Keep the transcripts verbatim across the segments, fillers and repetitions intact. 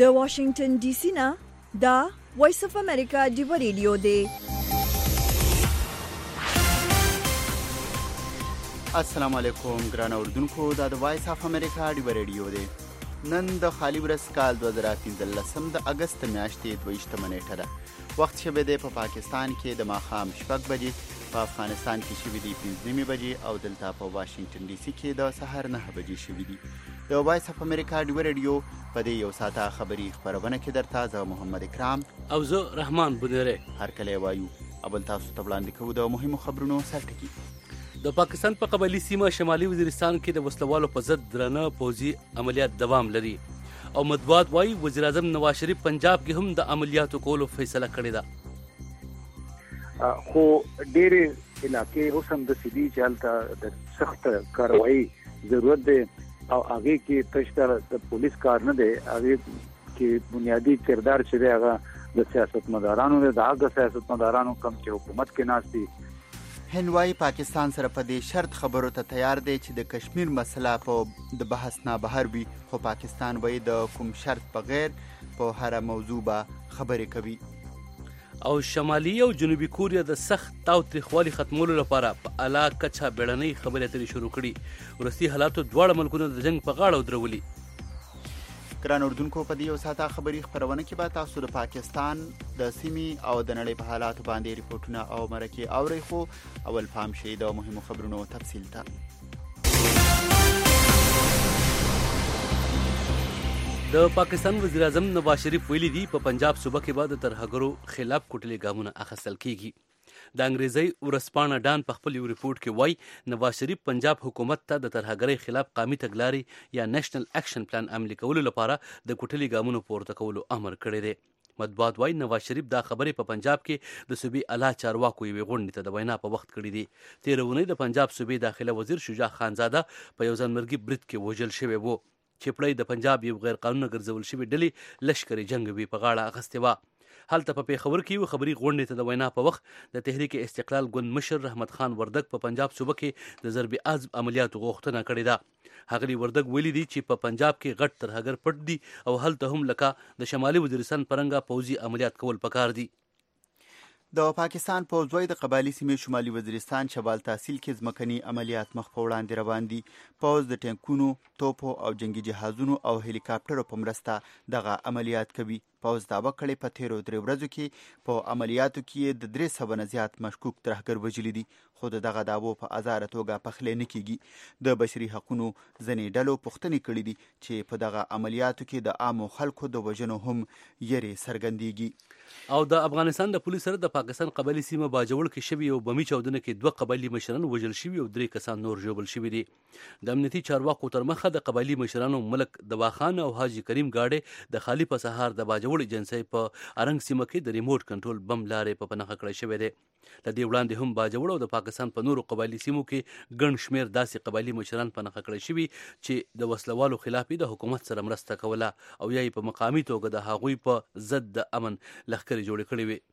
د واشنگټن ډي سي نه دا وایس اف امریکا ډیو ریډیو دی. السلام علیکم ګران اوردونکو، دا د وایس اف امریکا ډیو ریډیو دی. نن د خالی ورځ کال دوه زره پنځلسم د اگست میاشتې دویشتمه نیټه ده. وخت شوی دی په پاکستان کې د ماښام شپږ بجې، په افغانستان کې شوي دي پنځه نیمې بجې او دلته په واشنګټن ډي سي کې د سهار نهه بجې شوي دي. د وایس اف امریکا ډیو ریډیو په دې یو ساعته خبري خپرونه کې درته زه محمد اکرام او زه رحمان بنيري هر کله وایو. اول تاسو ته وړاندې کوو د مهمو خبرونو سرټکي. د پاکستان په قبایلي سیمه شمالي وزیرستان کې د وسلوالو په ضد درنه پوځي عملیات دوام لري او مطبوعات وايي وزیر اعظم نواز شریف پنجاب کې هم د عملیاتو کولو فیصله کړې ده. خو ډېرې علاقې اوس هم د سیدي چې هلته د سخت کاروایي ضرورت دی او هغې کې تشتر د پولیس کار نه دی، هغې کې بنیادي کردار چې دی هغه د سیاستمدارانو دی، د هغه سیاستمدارانو کم چې حکومت کې ناست دي. هند وايي پاکستان سره په دې شرط خبرو ته تیار دی چې د کشمیر مسله په د بحث نه بهر وي، خو پاکستان وايي د کوم شرط بغیر په هر موضوع به خبرې کوي. او شمالي او جنوبي کوریا د سخت تاوتریخوالي ختمولو لپاره په اعلی کچه بیړنۍ خبرې اترې شروع کړي. وروستي حالاتو دواړه ملکونه د جنگ په غاړه ودرولي. ګران اردوونکو، په دې یو ساعته خبري خپرونه کې به تاسو د پاکستان د سیمې او د نړۍ په حالاتو باندې ریپورټونه او مرکې اورئ، خو اول پام شئ د مهمو خبرونو تفصیل ته. د پاکستان وزیر اعظم نواز شریف ویلي دي په پنجاب صوبه کې به د ترهګرو خلاف کوټلي ګامونه اخیستل کیږي. د انګریزي ورځپاڼه ډان په خپل یو ریپورت کې وایي نواز شریف پنجاب حکومت ته د ترهګرۍ خلاف قامي تګلارې یا نیشنل اکشن پلان عملي کولو لپاره د کوټلي ګامونو پورته کولو امر کړی دی. مطبوعات وايي نواز شریف دا خبرې په پنجاب کې د صوبې اعلی چارواکو یوې غونډې ته د وینا په وخت کړي دي. تېره اونۍ د پنجاب صوبې داخله وزیر شجاع خانزاده په یو ځانمرګي برید کې وژل شوی و. چپړی د پنجاب یو غیر قانوني ګرځول شوی ډلې لشکري جنگ وی په غاړه اخیستې وه. هلته په پیښور کې یو خبري غونډې ته د وینا په وخت د تحریک استقلال ګوند مشر رحمت خان وردګ په پنجاب صوبه کې د ضرب عزم عملیاتو غوښتنه کړې ده. هغلی وردګ ویلي دي چې په پنجاب کې غټ ترهګر پټ دي او هلته هم لکه د شمالي وزیرستان پرنګه پوځي عملیات کول پکار دي. د پاکستان پوځ وايي د قبایلي سیمې شمالي وزیرستان شمال تحصیل کې ځمکني عملیات مخ په وړاندې روان دي. پوځ د ټینکونو، توپو او جنگي جهازونو او هلیکاپټرو په مرسته دغه عملیات کوي. پوځ دعوه کړې په تیرو درې ورځو کې په عملیاتو کې د درې سوه نه زیات مشکوک ترهګر وژلي دي، خو د دغه دعوو په ازاره توګه پخلی نه کیږي. د بشري حقونو ځینې ډلو پوښتنې کړې دي چې په دغه عملیاتو کې د عامو خلکو د وژنو هم یرې څرګندېږي. او د افغانستان د پولیسو سره د پاکستان قبایلي سیمه باجوړ کې شوي یو بمي چاودنه کې دوه قبایلي مشران وژل شوي او درې کسان نور ژوبل شوي دي. د امنیتي چارواکو تر مخه د قبایلي مشرانو ملک دواخان او حاجي کریم ګاډې د خالی په سهار د باجوړ ایجنسۍ په ارنګ سیمه کې د ریموټ کنټرول بم لارې په پنهخه کړی شوی دی. له دې وړاندې هم باجوړ او د پاکستان په نورو قبایلي سیمو کې ګڼ شمېر داسې قبایلي مشران پنهخه کړی شوي چې د وسلوالو خلاف د حکومت سره مرسته کوله او یا په مقامي توګه د هغوی په ضد د امن لښکرې جوړې کړې وي.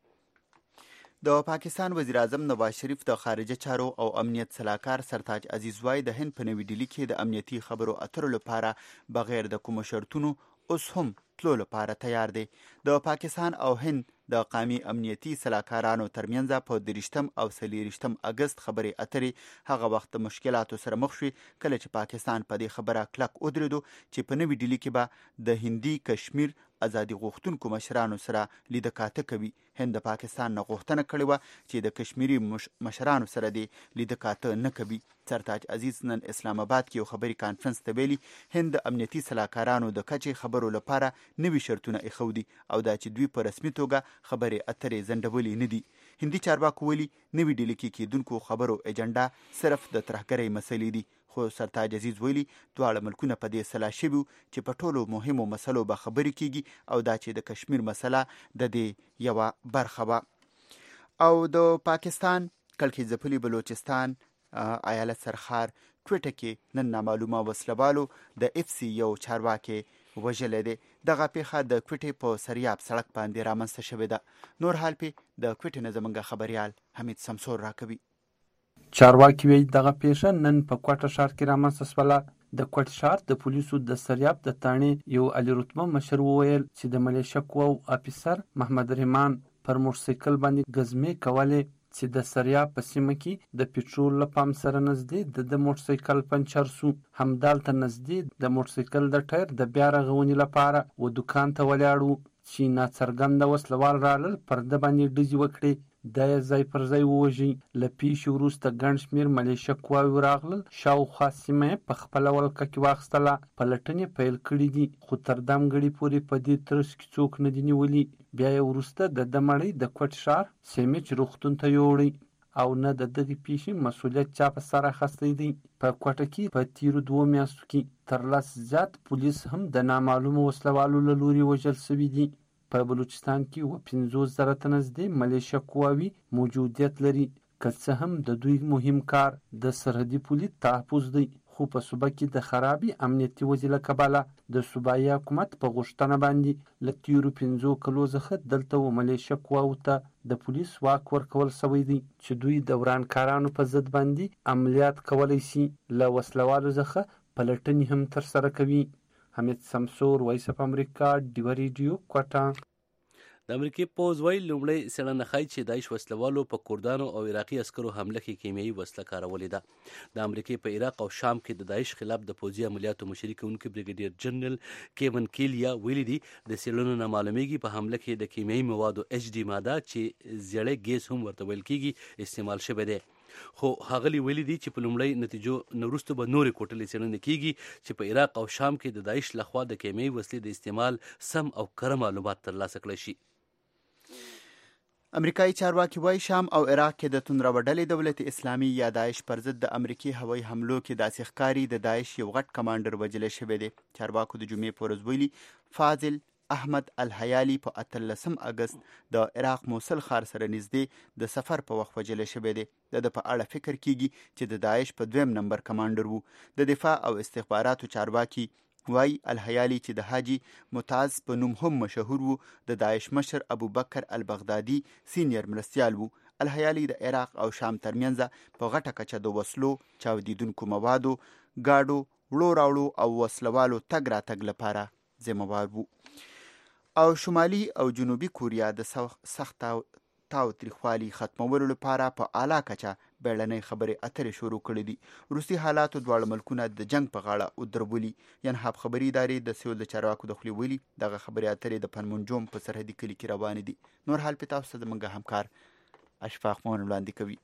د پاکستان وزیر اعظم نواز شریف د خارجه چارو او امنیت سلاکار سرتاج عزیز وايي د هند په نوي ډیلي کې د امنیتي خبرو اترو لپاره بغیر د کومو شرطونو اوس هم تلو لپاره تیار دی. د پاکستان او هند د قومي امنیتي سلاکارانو ترمنځ په دریشتم او څلېرویشتم اګست خبرې اترې هغه وخت د مشکلاتو سره مخ شوې کله چې پاکستان په دې خبره کلک ودرېدو چې په نوي ډیلي کې به د هندي کشمیر ازادي غوښتونکو مشرانو سره لیده کاته کوي. هند د پاکستان نه غوښتنه کړې وه چې د کشمیري مش... مشرانو سره دې لیده کاته نه کوي. سرتاج عزیز نن اسلام آباد کې یو خبري کانفرنس ته ویلي هند د امنیتي سلاکارانو د کچې خبرو لپاره نوي شرطونه ایښودي او دا چې دوی په رسمي توګه خبرې اترې ځنډولې نه دي. هندي چارواکو ویلي نوي ډیلي کې کېدونکو خبرو ایجنډا صرف د ترهګرۍ مسلې دي، خو سرتاج عزیز ویلي دواړه ملکونه په دې سلا شوي چې په ټولو مهمو مسلو به خبرې کیږي او دا چې د کشمیر مسله د دې یوه برخه وه. او د پاکستان کلکې ځپلي بلوچستان ایالت سرخار کوټه کې نن نامعلومه وسلوالو د اف سی یو چارواکي وژلی دی. دغه پیښه د کوټې په سریاب سړک باندې رامنځته شوې ده. نور حال پې د کوټې نه زموږ خبریال حمید سمسور راکوي. چارواکي وایي دغه پیښه نن په کوټه ښار کې رامنځته شوله د کوټ ښار د پولیسو د سریاب د تاڼې یو عالي رتبه مشر وویل چې د ملیشه قواو افیسر محمد رحمان پر موټرسایکل باندې ګزمې کولې چې د سریاب په سیمه کې د پټرول له پمپ سره نږدې د د موټرسایکل پنچر سو. همدالته نږدې د موټرسایکل د ټایر د بیا رغونې لپاره و دوکان ته ولاړ و چې ناڅرګنده وسلوال رالل پر ده باندې ډزې وکړې. دا یې ځای پر ځای ووژي. له پیښې وروسته ګڼ شمېر ملیشه قواوې راغلل، شاوخوا سیمه یې په خپله ولکه کې واخیستله. پلټنې پیل کړي دي خو تر دمګړي پورې په دې ترڅ کې څوک نه دي نیولي. بیا یې وروسته د ده مړی د کوټ ښار سیمچ روغتون ته یوړی او نه د دغې پیښې مسؤلیت چا په سر اخیستی دی. په کوټه کې په تیرو دوو میاشتو کې تر لس زیات پولیس هم د نامعلومو وسلوالو له لوري وژل سوي دي. په بلوچستان کې اووه پنځوس زره ته نږدې ملیشه قواوې موجودیت لري، که څه هم د دوی مهم کار د سرحدي پولې تحفظ دی. خو په صوبه کې د خرابې امنیتي وضع له کبله د صوبایي حکومت په غوښتنه باندې له تیرو پنځو کلو څخه دلته و ملیشه قواو ته د پولیس واک ورکول سوی دی چې دوی د ورانکارانو په ضد باندې عملیات کولی شي. له وسلوالو څخه پلټنې هم ترسره کوي. حمید سمسور، وایس اف امریکا، ډیوه ریډیو، کوټه. د امریکې پوځ وایي لومړی څېړنه ښایي چې داعش وسلوالو په کردانو او عراقي عسکرو حمله کې کیمیاوي وسله کارولې ده. د امریکې په عراق او شام کې د داعش خلاف د پوځي عملیاتو مشري کوونکي بریګیډیر جنرال کیون کیلیا ویلي دي د څېړنو نه معلومیږي په حمله کې د کیمیاوي موادو ایچ ډي ماده چې زیړی ګیس هم ورته ویل کیږي استعمال شوی دی. خو هغلی ویلي دي چې په لومړی نتیجو نه وروسته به نورې کوټلې څېړنې کیږي چې په عراق او شام کې د داعش لخوا د کیمیاوي وسلې د استعمال سم او کره معلومات ترلاسه کړی شي. امریکایي چارواکي وایي شام او عراق کې د توندروه ډلې دولت اسلامي یا داعش پر ضد د امریکي هوایي حملو کې داسې ښکاري د داعش یو غټ کمانډر وژلی شوی دی. چارواکو د جمعې په ورځ ویلي فاضل احمد الحیالي په اتلسم اګست د عراق موصل ښار سره نږدې د سفر په وخت وژلی شوی دی. د ده په اړه فکر کیږي چې د داعش په دویم نمبر کمانډر وو. د دفاع او استخباراتو چارواکي وای الحیالي چې د حاجی متعز په نوم هم مشهور وو د داعش مشر ابو بکر البغدادي سینیر مرستیال وو. الحیالي د عراق او شام ترمنځ په غټه کچه د وسلو، چاودیدونکو موادو، گاډو، وړو راوړو او وسلوالو تګ راتګ لپاره ذمہوار وو. او شمالي او جنوبي کوریا د سخت تاوتریخوالي ختمولو لپاره په اعلی کچه بیړنۍ خبرې اترې شروع کړې دي. روسي حالاتو دواړه ملکونه د جنگ په غاړه ودرولي. ینهاب خبري ادارې د سیول د چارواکو د خولې ویلي دغه خبرې اترې د پنمنجوم په سرحدي کلي کې روانې دي. نور حال په تاسو ته زموږ همکار اشفاق مون وړاندې کوي.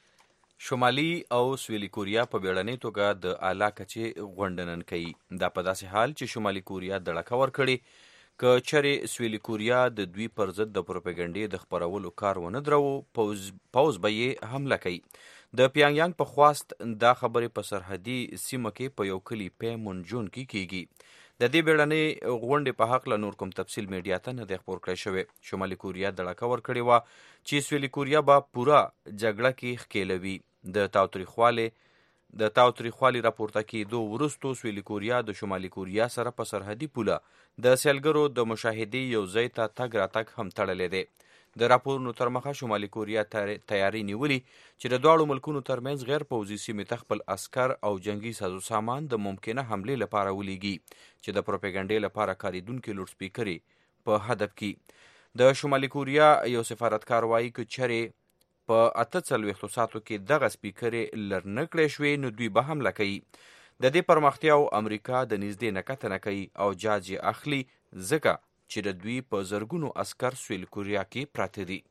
شمالي او سویلي کوریا په بیړنۍ توګه د اعلی کچې غونډه کوي. دا په داسې حال چې شمالي کوریا دړکه ورکړي که چرې سویلي کوریا د دوی پر ضد د پروپاګنډې د خپرولو کار ونه درو پوز پوز به یې حمله کوي. د پیانګ یانګ په خواست دا خبرې په سرحدي سیمه کې په یو کلي پنمنجون کې کیږي. د دې بیړنۍ غونډې په حق له نور کوم تفصیل میډیا ته نه دی خپور کړی شوی. شمالي کوریا دړکه ورکړې وه چې سویلي کوریا به پوره جګړه کې ښکیلوي. د تاوتریخوالي د تاوتریخوالي راپورته کېدو وروستو سویلي کوریا د شمالي کوریا سره په سرحدي پوله د سیلګرو د مشاهدې یو ځای ته تګ راتګ هم تړلی دی. د راپورونو تر مخه شمالي کوریا تیاری نیولي چې د دواړو ملکونو ترمنځ غیر پوځي سیمې ته خپل عسکر او جنگي سازو سامان د ممکنه حملې لپاره ولیږي چې د پروپاګنډې لپاره کارېدونکي لوډ سپیکرې په هدف کې. د شمالي کوریا یو سفارتکار وایي که چرې په اته څلوېښتو ساعتو کې دغه سپیکرې لر نه کړی شوې نو دوی به حمله کوي. د دې پرمختیاو امریکا د نږدې نه کتنه کوي او جاج یې اخلي ځکه چې د دوی په زرګونو عسکر سویل کوریا کې پراته دي.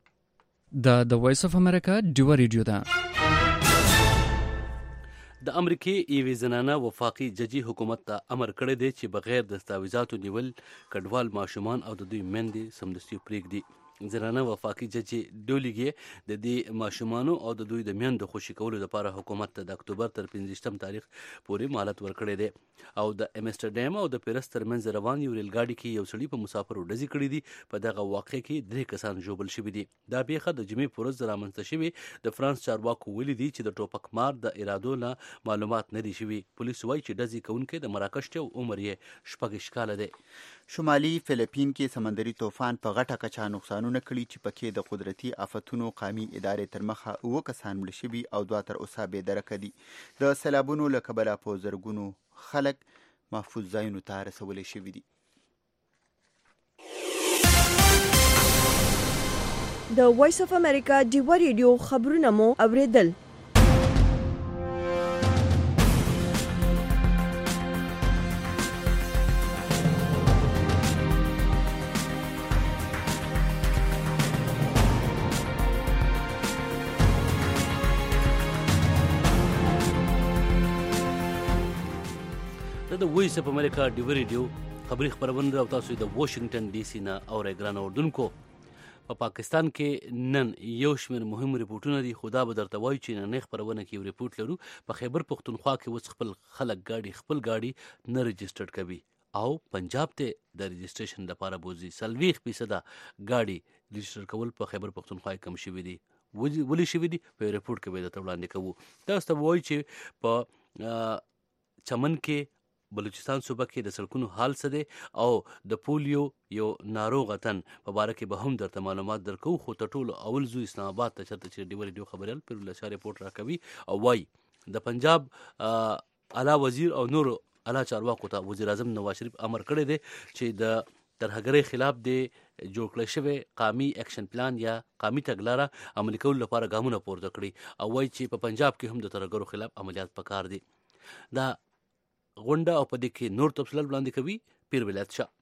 دا د وایس اف امریکا ډیوه ریډیو ده. د امریکې یوې زنانه وفاقي ججي حکومت ته امر کړی دی چې بغیر دستاویزاتو نیول کډوال ماشومان او د دوی میندې سمدستي پرېږدي. زنانه وفاقي ججي ډولیګې د دې ماشومانو او د دوی د میندو خوشي کولو لپاره حکومت ته د اکتوبر تر پنځویشتم تاریخ پورې مهلت ورکړی دی. او د امسټرډیم او د پیرس ترمنځ روان یو ریلګاډي کې یو سړي په مسافرو ډزې کړي دي. په دغه واقعه کې درې کسان ژوبل شوي دي. دا پیښه د جمعې په ورځ رامنځته شوې. د فرانس چارواکو ویلي دي چې د ټوپک مار د ارادو نه معلومات نه دي شوي. پولیس وایي چې ډزې کوونکی د مراکش دی او عمر یې شپږ کاله دی. شمالي فلیپین کې سمندري طوفان په غټه کچه نقصانونه کړي چې پکې د قدرتي آفتونو قامي ادارې تر مخه اوه کسان مړه شوي او دوه تر اوسه بې درکه دي. د سیلابونو له کبله په زرګونو خلک محفوظ ځایونو ته رسولی شوي دي. د وایس اف امریکا ډیوه ریډیو خبرونه مو اوریدل. د وایس اف امریکا ډیوه ریډیو خبري خبرونه او تاسو د واشنگټن ډي سي نه اورئ. ګران اوردونکو، په پاکستان کې نن یو شمېر مهم ریپورټونه دي، خو دا به درته وایو چې نننۍ خپرونه کې یو ریپورټ لرو. په خیبر پښتونخوا کې اوس خپل خلک ګاډي خپل ګاډي نه رجسټر کوي او پنجاب ته د رجسټریشن لپاره بوزي. څلوېښت فیصده ګاډي رجسټر کول په خیبر پښتونخوا کې کم شوي دي. ولې شوي دي په ریپورټ کې به درته وړاندې کوو. تاسو ته وایو چې په چمن کې بلوچستان صوبه کې د سړکونو حال څه دی او د پولیو یو ناروغ تن په باره کې به هم درته معلومات درکو. خو تر ټولو اول زو اسلام آباد ته چېرته چې ډیوه ریډیو خبریال پیرالله شاه ریپورټ راکوي او وایي د پنجاب اعلی وزیر او نور اعلی چارواکو ته وزیر اعظم نواز شریف امر کړی دی چې د ترهګرۍ خلاف د جوړ کړی شوی قامي اکشن پلان یا قامي تګلاره عملي کولو لپاره ګامونه پورته کړي او وایي چې په پنجاب کې هم د ترهګرو خلاف عملیات پکار دي. دا غونډه او په دې کې نور تفصیلات وړاندې کوي پیر ولایت شاه.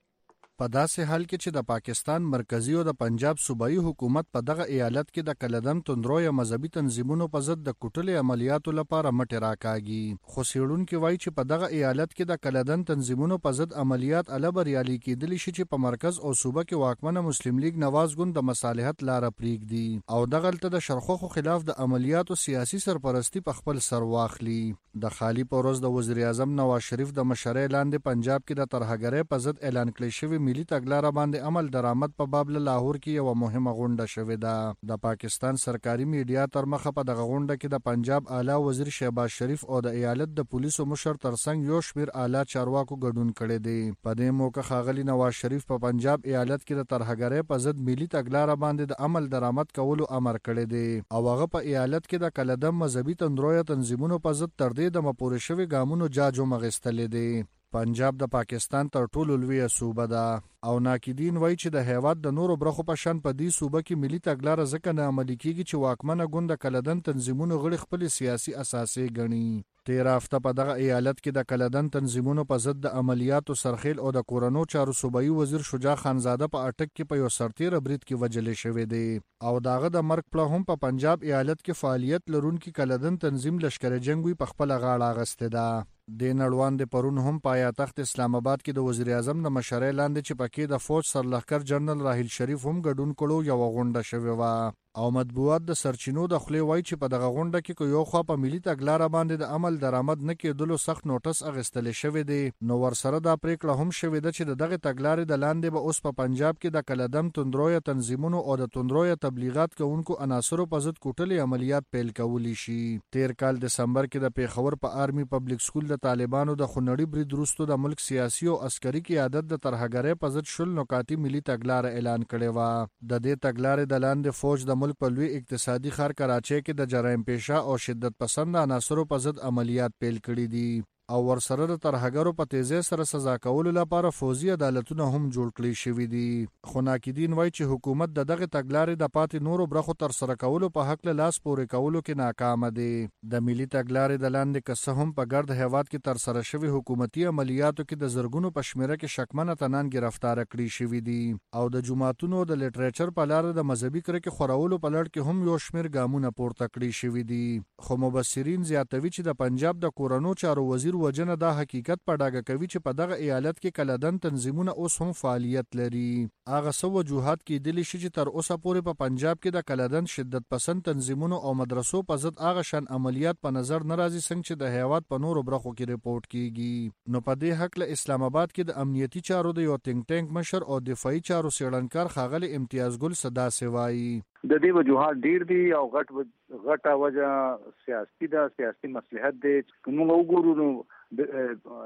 په داسې حال کې چې د پاکستان مرکزی او د پنجاب صوبایي حکومت په دغه ایالت کې د کلدم توندرو یا مذهبي تنظیمونو په ضد د کوټلې عملیاتو لپاره مټې راکاږي. خو څېړونکي وایي چې په دغه ایالت کې د کلدم تنظیمونو په ضد عملیات اله بریالي کېدلی شي چې په مرکز او صوبه کې واکمنه مسلم لیگ نواز ګوند د مصالحت لاره پرېږدي او دغلته د شرخوخو خلاف د عملیاتو سیاسي سرپرستی په خپل سر واخلي. د خالی په ورځ د وزیر اعظم نواز شریف د مشرۍ لاندې پنجاب کې د ترهګرۍ په ضد اعلان کړی شوی ملي تګلاره باندې عمل درآمد په باب له لاهور کې یو مهمه غونډه شوې ده. د پاکستان سرکاري میډیا تر مخه په دغه غونډه کې د پنجاب اعلی وزیر شهباز شریف او د ایالت د پولیسو مشر ترڅنګ یو شمېر اعلی چارواکو ګډون کړی دی. په دې موقع ښاغلي نواز شریف په پنجاب ایالت کې د ترهګرۍ په ضد ملي تګلاره باندې د عمل درآمد کولو امر کړی دی او هغه په ایالت کې د کلدم مذهبي تندرویه تنظیمونو په ضد تر دې د مپورې شوي ګامونو جاج هم اخیستلی دی. پنجاب د پاکستان تر ټولو لویه صوبه ده او ناقدین وایي چې د هیواد د نورو برخو په شان په دې صوبه کې ملي تګلاره ځکه نه عملي کیږي چې واکمنه ګوند د کلدن تنظیمونو غړي خپل سیاسي اساسې ګڼي. تیر هفته په دغه ایالت کې د کلدن تنظیمونو په ضد د عملیاتو سرخیل او د کورونو چارو صوبایي وزیر شجاع خانزاده په اټک کې په یو سرتیره برید کې وجلې شوی دی او داغه د مرګ پړه هم په پنجاب ایالت کې فعالیت لرونکي کلدن تنظیم لشکر جنگوي په خپل غاړه اغسته ده. د نړوان د پرون هم پایتخت اسلام آباد کې د وزیر اعظم د مشرۍ لاندې چې پکې د فوج سرلښکر جنرال راحیل شریف هم ګډون کړو یو غونډه شوې وه او مطبوعات د سرچینو د خولې وایي چې په دغه غونډه کې که یو خوا په ملي تګلاره باندې د عمل درآمد نه کېدلو سخت نوټس اخیستلی شوی دی نو ورسره دا پریکړه هم شوې ده چې د دغه تګلارې د لاندې به اوس په پنجاب کې د کلدم توندرویه تنظیمونو او د توندرویه تبلیغات کوونکو عناصرو په ضد کوټلې عملیات پیل کولی شي. تیر کال دسمبر کې د پیښور په آرمي پبلک سکول د طالبانو د خونړي برید وروسته د ملک سیاسي او عسکري قیادت د ترهګرۍ په ضد شل نکاتي ملي تګلاره اعلان کړې وه. د دې تګلارې د لاندې فوج د ملک په لوی اقتصادي ښار کراچۍ کې د جرایم پیشه او شدت پسند عناصرو په ضد عملیات پیل کړي دي او ورسره د ترهګرو په تیزی سره سزا کولو لپاره فوزي عدالتونه هم جوړ کړي شوي دي. خو ناقدین وایي چې حکومت د دغه تګلارې د پاتې نورو برخو ترسره کولو په حق له لاس پورې کولو کې ناکامه دي. د ملي تګلارې د لاندې که څه هم په ګرد هیواد کې ترسره شوي حکومتي عملیاتو کې د زرګونو په شمېره کې شکمن اتنان ګرفتاره کړي شوي دي او د جوماتونو د لیټریچر په لاره د مذهبي کرکې خورولو په لړ کې هم یو شمېر ګامونه پورته کړي شوي دي. خو مبصرین زیاتوي چې د پنجاب د کورونو چارو وزیر وجنه دا حقیقت په ډاګه کوي چې په دغه ایالت کې کلدن تنظیمونه اوس هم فعالیت لري. هغه څه وجوهات کېدلی شي چې تر اوسه پورې په پنجاب کې د کلدن شدت پسند تنظیمونو او مدرسو په ضد هغه شان عملیات په نظر نه راځي څنګه چې د هیواد په نورو برخو کې ریپورټ کیږي. نو په دې حق له اسلام آباد کې د امنیتي چارو د یو تینک ټانک مشر او دفاعي چارو څېړنکار ښاغلی امتیاز ګل صدا سوایي د دې وجوهات ډیر دي او غټ غټه وجه سیاسي ده، سیاسي مصلحت دی. موږ وګورو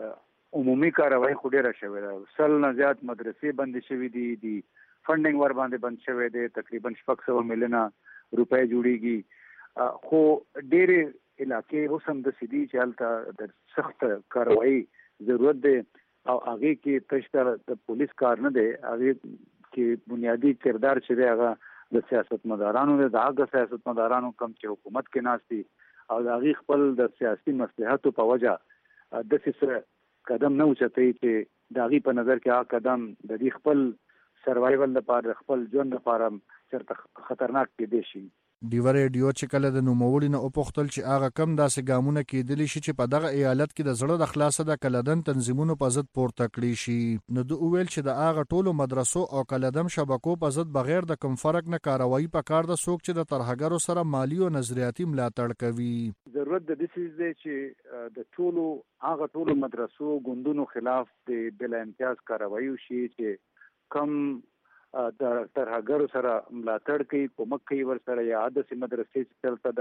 عمومي کاروایی خو ډیره شوې ده. سل نه زیات مدرسې بندې شوې دي، د فنډینګ ور باندې بند شوی دی، تقریبا شپږ سوه میلیونه روپۍ جوړیږي. خو ډېرې علاقې اوس هم داسې دي چې هلته د سخت کاروایی ضرورت دی او هغې کې تش د پولیس کار نه دی، هغې کې بنیادي کردار چې دی هغه د سیاستمدارانو دی. د هغه سیاستمدارانو کم چې حکومت کې ناست دي او د هغې خپل د سیاسي مصلحتو په وجه داسې څه قدم نه اوچتوي چې د هغې په نظر کې هغه قدم د دې خپل سروایول لپاره، خپل ژوند لپاره چېرته خطرناک کېدی شي. ډیوه ریډیو چې کله د نوموړي نه وپوښتل چې هغه کم داسې ګامونه کېدلی شي چې په دغه ایالت کې د زړه د خلاصه د کلدن تنظیمونو په ضد پورته کړي شي، نو ده وویل چې د هغه ټولو مدرسو او کلدم شبکو په ضد بغیر د کوم فرق نه کاروایی پکار ده څوک چې د ترهګرو سره مالی او نظریاتي ملاتړ کوي. ضرورت د دې څیز دی چې د ټولو هغه ټولو مدرسو ګوندونو خلاف د بلا امتیاز کاروایی وشي چې کم د ترهګرو سره ملاتړ کوي، کومک کوي ورسره، یا داسې مدرسې چې دلته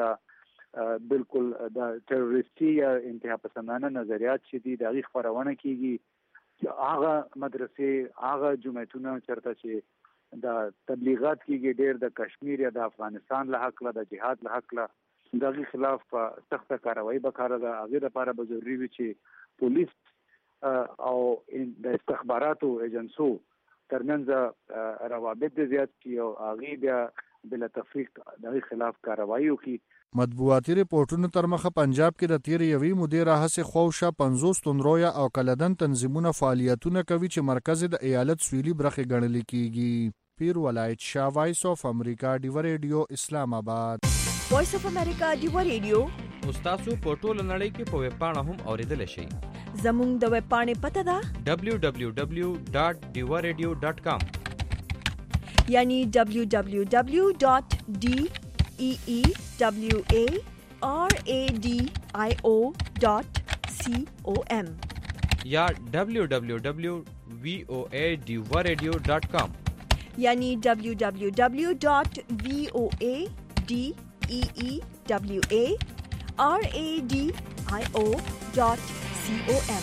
د بالکل د ټروریستي یا انتها پسندانه نظریات چې دي د هغې خپرونه کېږي، هغه مدرسې هغه جمعیتونه چېرته چې د تبلیغات کېږي ډېر د کشمیر یا د افغانستان له حقله، د جهاد له حقله، د هغې خلاف سخته کاروایی پکاره ده. هغې لپاره به ضروري وي چې پولیس او د استخباراتو ایجنسو ترمنځ روابط دې زیات کړي او هغې بیا بلا تفریق د هغې خلاف کاروایی وکړي. مطبوعاتي ریپورټونو تر مخه پنجاب کې د تېرې یوې مودې راهیسې خواوشا پنځوس توندرویه او کلدن تنظیمونه فعالیتونه کوي چې مرکز د ایالت سویلي برخې ګڼل کېږي. پیر ولایت شاه، وایس اف امریکا، ډیوه ریډیو، اسلام آباد. وایس اف امریکا ډیوه ریډیو تاسو په ټوله نړۍ کې په ویب پاڼه هم اوریدلی شئ. زموږ د ویب پاڼې پته ده دبلیو دبلیو دبلیو ډاټ ډیوه ریډیو ډاټ کام، یعنی دبلیو دبلیو دبلیو ډاټ ډي ای ای دبلیو ای آر ای ډي آی او ډاټ سی او ایم، یا دبلیو دبلیو دبلیو وی او ای ډیوه ریډیو ډاټ کام، یعنی دبلیو دبلیو دبلیو ډاټ وی او ای ډي ای ای دبلیو ای آر ای ډي آی او ډاټ سی او ایم.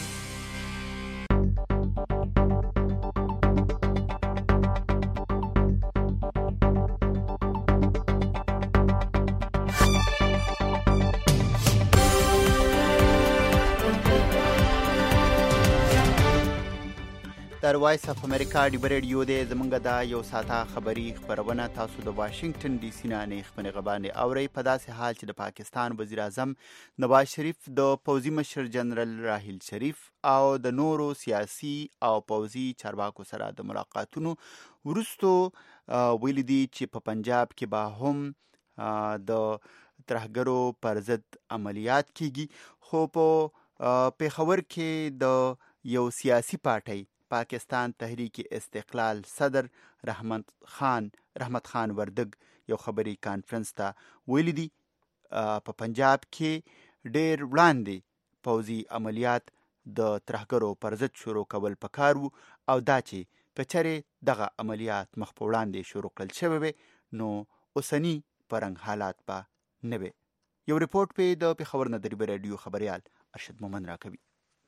در وایس اف امریکا ډیوه ریډیو دی. زمونږ دا یو ساعته خبري خپرونه تاسو د واشنگټن ډي سي نه نیخبنې غبانې اورئ. په داسې حال چې د پاکستان وزیر اعظم نواز شریف د پوځي مشر جنرال راحیل شریف او د نورو سیاسي او پوځي چارواکو سره د ملاقاتونو وروستو ویلي دي چې په پنجاب کې به هم د ترهګرو پر ضد عملیات کیږي. خو په پېښور کې د یو سیاسي پارټۍ پاکستان تحریک استقلال صدر رحمت خان رحمت خان وردگ یو خبري کانفرنس ته ویلي دي په پنجاب کې ډېر وړاندې پوځي عملیات د ترهګرو پر ضد شروع کول پکار وو او دا چې کچرې دغه عملیات مخ په وړاندې شروع کړل شوی وي نو اوسني پرنګ حالات به نه وي. یو ریپورت په د پېښور نه د ډیوه ریډیو خبريال ارشد مومن راکوي.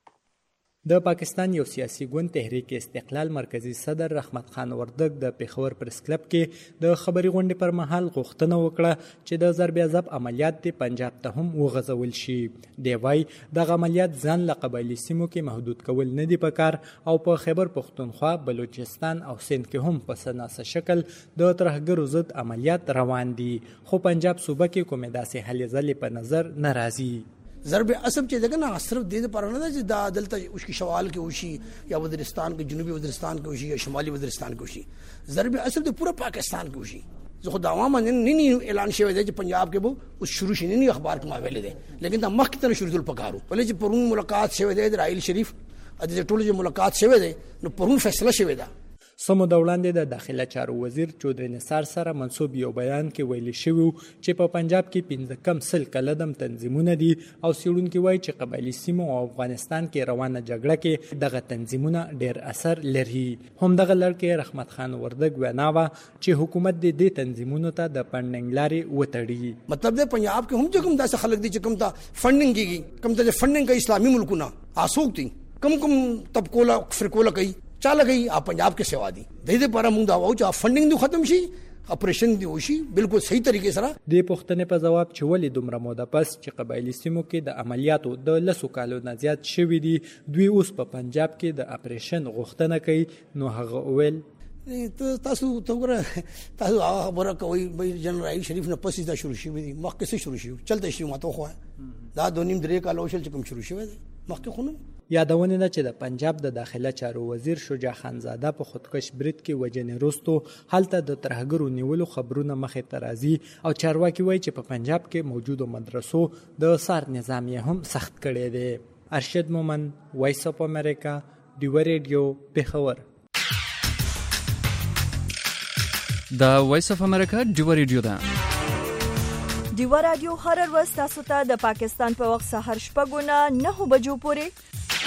د پاکستان یو سیاسي ګوند تحریک استقلال مرکزی صدر رحمت خان وردگ د پېښور پریس کلب کې د خبري غونډې پر مهال غوښتنه وکړه چې د ضرب عذاب عملیات د پنجاب ته هم وغځول شي. دی وايي دغه عملیات ځان له قبایلي سیمو کې محدود کول نه دي پکار او په خیبر پښتونخوا، بلوچستان او سند کې هم په سناسه شکل د ترهګرو ضد عملیات روان دي. خو پنجاب صوبه کې کومې داسې هلې ځلې په نظر نه راځي. ضرب عصب چې دغه نه صرف د دې لپاره نه چې دا دلته اوس کې شوال کې وشي یا وزیرستان کې جنوبي وزیرستان کې وشي یا شمالي وزیرستان کې وشي، ضرب عصب د پورا پاکستان کې وشي. زه خو دا عوام نه نه اعلان شوی دی چې پنجاب کې به اوس شروع شي، نه اخبار کې ما ویل دي، لیکن دا مخکې ته شروع ټول پکارو. ولې چې پرون ملاقات شوی دی د راحیل شریف د ټولو چې ملاقات شوی دی نو پرون فیصله شوی ده. سمو د وړاندې د داخله چارو وزیر چودري نثار سره منسوب یو بیان کې ویلي شوی چې په پنجاب کې پنځه کم سل کلدم تنظیمونه دي او څېړونکي وایي چې قبایلي سیمو او افغانستان کې روانه جګړه کې دغه تنظیمونه ډېر اثر لري. همدغه لړ رحمت خان وردگ وینا وه چې حکومت د دې تنظیمونو ته د فنډینګ لارې وتړي. مطلب د پنجاب کې هم چې کوم داسې خلک دي چې کوم ته فنډینګ کیږي، کوم ته فنډینګ کوي اسلامي ملکونه آسوک دي کم کم طبقو لا فرقو لا کوي چا لګي ا پنجاب کې سیوا دي د دې لپاره موږ دا وایو چې فندینګ دی ختم شي اپریشن دی وشي بالکل صحیح طریقې سره. د پښتنې په جواب چې ولې دومره موده پس چې قبایلی سیمو کې د عملیاتو د لسو کالو نه زیات شوي دي دوی اوس په پنجاب کې د اپریشن غوښتنه کوي نو هغه وویل تاسو ته وګوره تاسو هغه خبره کوي به جنرال شریف نه پسې دا شروع شوی دي مخکې څه شروع شوی چلته شي ماته خو دا دوه نیم درې کال وشل چې کوم شروع شوی دی مخکې خو نه. یادونه ده چې د پنجاب د داخله چارو وزیر شجاع خانزاده په خودکش برید کې وجنې وروستو هلته د ترهګرو نیولو خبرونه مخې ته راځي او چارواکي وایي چې په پنجاب کې موجودو مدرسو د سار نظام یې هم سخت کړی دی. ارشد مومن، وایس اف امریکا، ډیو ریډیو، پېښور. د وایس اف امریکا ډیو ریډیو ده. ډیو رادیو هر ورځ تاسو ته د پاکستان په وخت سهار شپږ نه نهه بجو پورې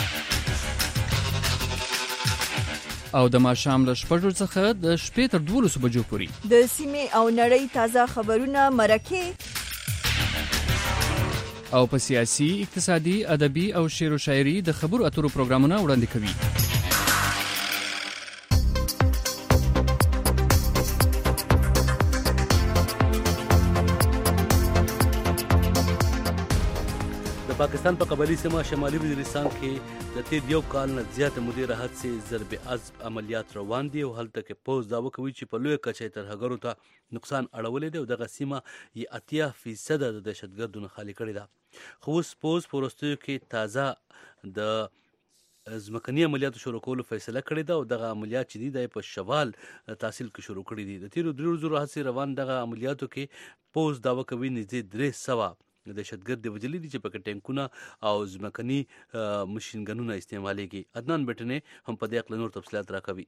او د ماښام له شپږو څخه د شپې تر دولسو بجو پورې د سیمې او نړۍ تازه خبرونه مرکه او په سیاسي، اقتصادي، ادبي او شعر و شاعري د خبرو اترو پروګرامونه وړاندې کوي. پاکستان په قبایلی سیمه شمالي وزیرستان کې د تیر یو کال نه زیاته مودې راهت سي ضرب عضب عملیات روان دي او هلته کې پوز داوا کوي چې په لوی کچه ترهګرو ته نقصان اړولې دی او دغه سیمه یې اتیا فیصد د دهشتګردو نه خالي کړې ده. خو اوس پوز په وروستیو کې تازه د ځمکني عملیاتو شروع کولو فیصله کړې ده او دغه عملیات چې دي د په شوال تحصیل کې شروع کړي دي. د تیرو درې ورځو راهیسې روان دغه عملیاتو کې پوز داوا کوي نږدې درې سوه دهشتګرد وجلي دي چې پکې ټینکونه او ځمکني مشینګنونه استعمالېږي. عدنان بیټنې هم په دې اړه نور تفصیلات راکوي.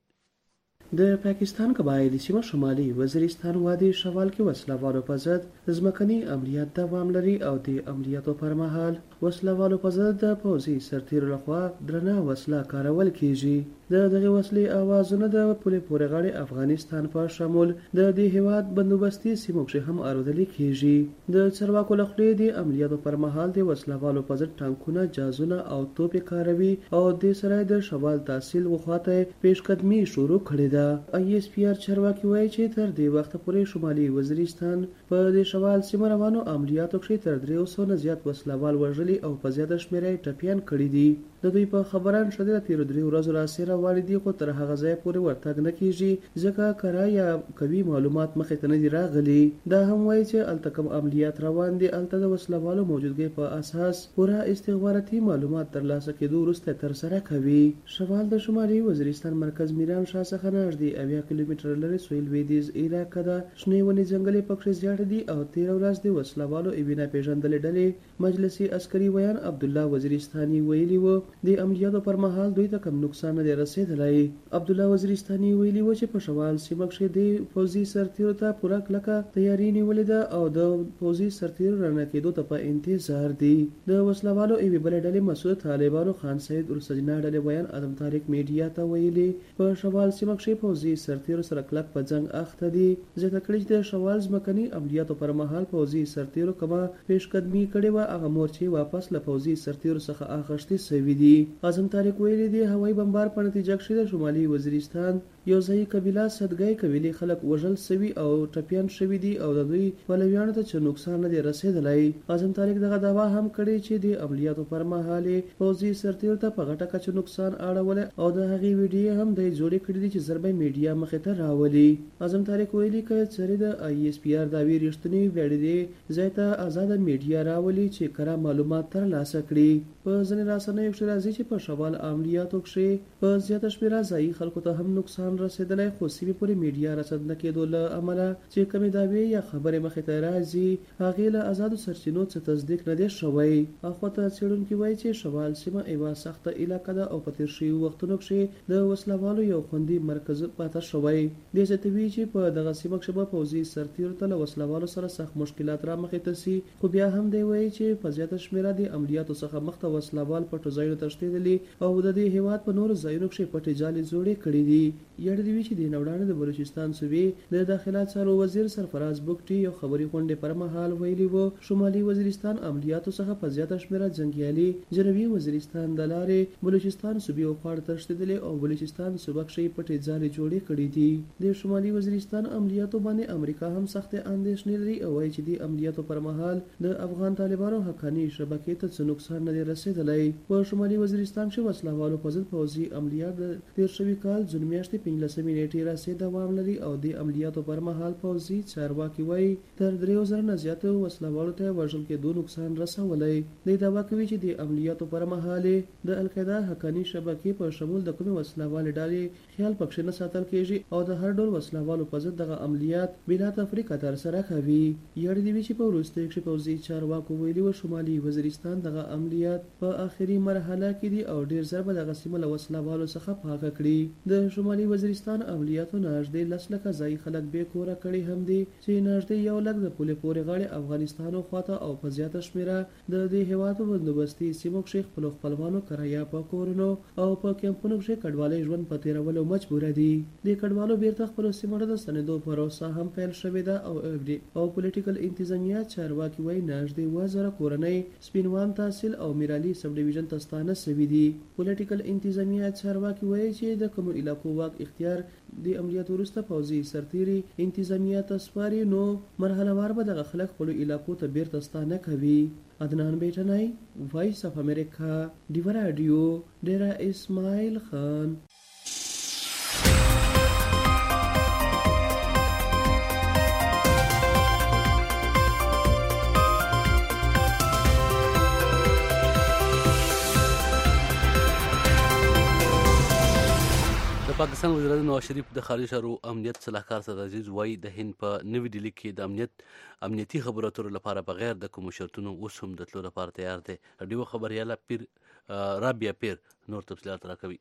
د پاکستان قبایلی سیمه شمالي وزیرستان وادي شوال کې وسلوالو په ضد ځمکني عملیات دوام لري او د عملیاتو پر مهال وسلوالو په ضد د پوځي سرتیرو لخوا درنه وسله کارول کیږي. د دغه وسلې اوازونه د پولې پورې غاړې افغانستان په شمول د دې هیواد بندوبستي سیمو کې هم اورېدل کیږي. د چارواکو لخوا د عملیاتو پر مهال د وسلوالو په ضد ټانکونه، جازونه او توپې کاروي او د سره د شوال تحصیل وخواته پیشقدمي شروع کړې ده. ای اس پی آر چارواکي وایي چې تر دې وخت پورې شمالي وزیرستان په د شوال سیمه روانو عملیاتو کې تر درې سوو نه زیات وسلوال وژلي او په زیاته شمېر یې ټپیان کړي دي. د دوی په خبران شدې د تیرو درې ورځو راسې روانې دي خو تر هغه ځایه پورې ورتګ نه کیږي ځکه کره یا قوي معلومات مخې ته نه دي راغلي. دا هم وایي چې هلته کوم عملیات روان دي هلته د وسلوالو موجودګۍ په اساس پوره استخباراتي معلومات ترلاسه کېدو وروسته ترسره کوي. شوال د شمالي وزیرستان مرکز میران شاه څخه نږدې اویا کیلومتره لرې سویل لویدیځ علاقه ده. شنې ونې ځنګلې پکې زیات دي او تیره ورځ د وسلوالو یوې ناپېژندلې ډلې مجلسي عسکري ویان عبدالله وزیرستاني ویلي و د عملیاتو پر مهال دوی ته کوم نقصان نه دی رسېدلی. عبدالله وزیرستاني ویلي و چې په شوال سیمه کې د پوځي سرتیرو ته پوره کلکه تیاري نیولې ده او د پوځي سرتیرو رانه کېدو ته په انتظار دي. د وسلوالو یوې بلې ډلې مسعود طالبانو خان سید السجنا ډلې ویان ادم طارق میډیا ته ویلي په شوال سیمه کې پوځي سرتیرو سره کلک په جنگ اخته دي. ځکه کړي چې د شوال ځمکني عملیاتو پر مهال پوځي سرتیرو کومه پیشقدمي کړې وه هغه مورچې واپس له پوځي سرتیرو څخه اخیستې سوي دي. اعظم طارق ویلي دي هوایي بمبار په نتیجه کې د شمالي وزیرستان یو ځایي قبیله صدګۍ قبیلې خلک وژل سوي او ټپیان شوي دي او د دوی پلویانو ته چې نقصان نه دی رسېدلی. اعظم طارق دغه دعوا هم کړې چې د عملیاتو پر مهال پوځي سرتیرو ته په غټه کچه نقصان اړولی او د هغې ویډیو هم د جوړې کړې دي چې ضربه میډیا مخې ته راولي. اعظم طارق ویلي که چېرې د آی ایس پی آر دعوې رښتونې وي دې ځای ته ازاده میډیا راولي چې کره معلومات ترلاسه کړي. په ځینې رسنیو کې راځي چې په شوال عملیاتو کې په زیاته شمېره ځایي خلکو ته هم نقصان رسېدلی خو سیمې پورې میډیا رسد نه کېدو له امله چې کومې دعوې یا خبرې مخې ته راځي هغې له ازادو سرچینو څه تصدیق نه دی شوی. اخواته څېړونکي وایي چې شوال سیمه یوه سخته علاقه ده او په تېر شویو وختونو کې د وسلوالو یو خوندي مرکز پاته شوی. دې زیاتوي چې په دغه سیمه کې به پوځي سرتیرو ته له وسلوالو سره سخت مشکلات را مخې ته سي خو بیا هم دی وایي چې په زیاته شمېره د عملیاتو څخه مخته وسلوال پټو ځایونو تښتېدلي او د دې هېواد په نورو ځایونو کې پټې جالې جوړې کړې دي. یاد دی چې د نوډانه د بلوچستان صوبې د داخلات چارو وزیر سرفراز بوکټي یو خبري غونډه پر مهال ویلي وو شمالي وزیرستان عملیاتو څخه په زیاته شمیره جنگیالي جنوبي وزیرستان د لارې بلوچستان صوبې او خاړ ترشتدلې او بلوچستان صوبه کې پټې ځالې جوړې کړې دي د شمالي وزیرستان عملیاتو باندې امریکا هم سخت اندېښنې لري او وايي چې د عملیاتو پر مهال د افغان طالبانو حقاني شبکې ته څه نقصان نه رسیدلی په شمالي وزیرستان کې وسلوالو په ضد پوځي عملیات د تیر شوي کال جون میاشتې پنځلسمې نیټې راځي دوام لري او د عملیاتو پر مهال پوځي چارواکي وایي تر دریو زره نه زیاتو وسلوالو ته وژل کېدو نقصان رسولی دی دعوا کوي چې د عملیاتو پر مهال د القاعده حقاني شبکې په شمول د کومې وسلوالې ډلې خیال پکښې نه ساتل کېږي او د هر ډول وسلوالو په ضد دغه عملیات بلا تفریقه ترسره کوي یاد دی چې په وروستیو کې پوځي چارواکو ویلي و شمالي وزیرستان دغه عملیات په آخري مرحله کې دي او ډیر ضرب دغه سیمه له وسلوالو څخه پاکه کړي د شمالي وزیرستان عملیاتو نږدې لس لکه ځای خلک بې کوره کړي هم دي چې نږدې یو لک د پولې پورې غاړې افغانستان خواته او په زیاته شمیره د دې هیوادو بندوبستي سیمو کې خپل خپلوانو کرایه په کورونو او په کمپونو کې کډوالۍ ژوند په تیرولو مجبور دي د کډوالو بیرته خپل سیمو ته ستنېدو پروسه هم پیل شوې ده او او پولیټیکل انتظامیه چارواکي وایي نږدې اووه زره کورنۍ سپینوان تحصیل او میرالي سب ډیویژن ته ستانه شوي دي پولیټیکل انتظامیه چارواکي وایي چې د کومو علاقو واک اختیار د عملیاتو وروسته پوځي سرتیري انتظامیه ته سپاري نو مرحله وار به دغه خلک خپلو علاقو ته بیرته ستانه کوي عدنان بیٹنائی وائس آف امریکا ډیوه راډیو ډیره اسماعیل خان پاکستان وزیر اعظم نواز شریف د خارجي چارو امنیت صلاحکار سعد عزیز وایي د هند په نوې ډیلي کې د امنیت امنیتي خبرو اترو لپاره بغیر د کومو شرطونو اوس هم د تلو لپاره تیار دی. ډیو خبریاله پیر رابیا پیر نور تفصیلات راکوي.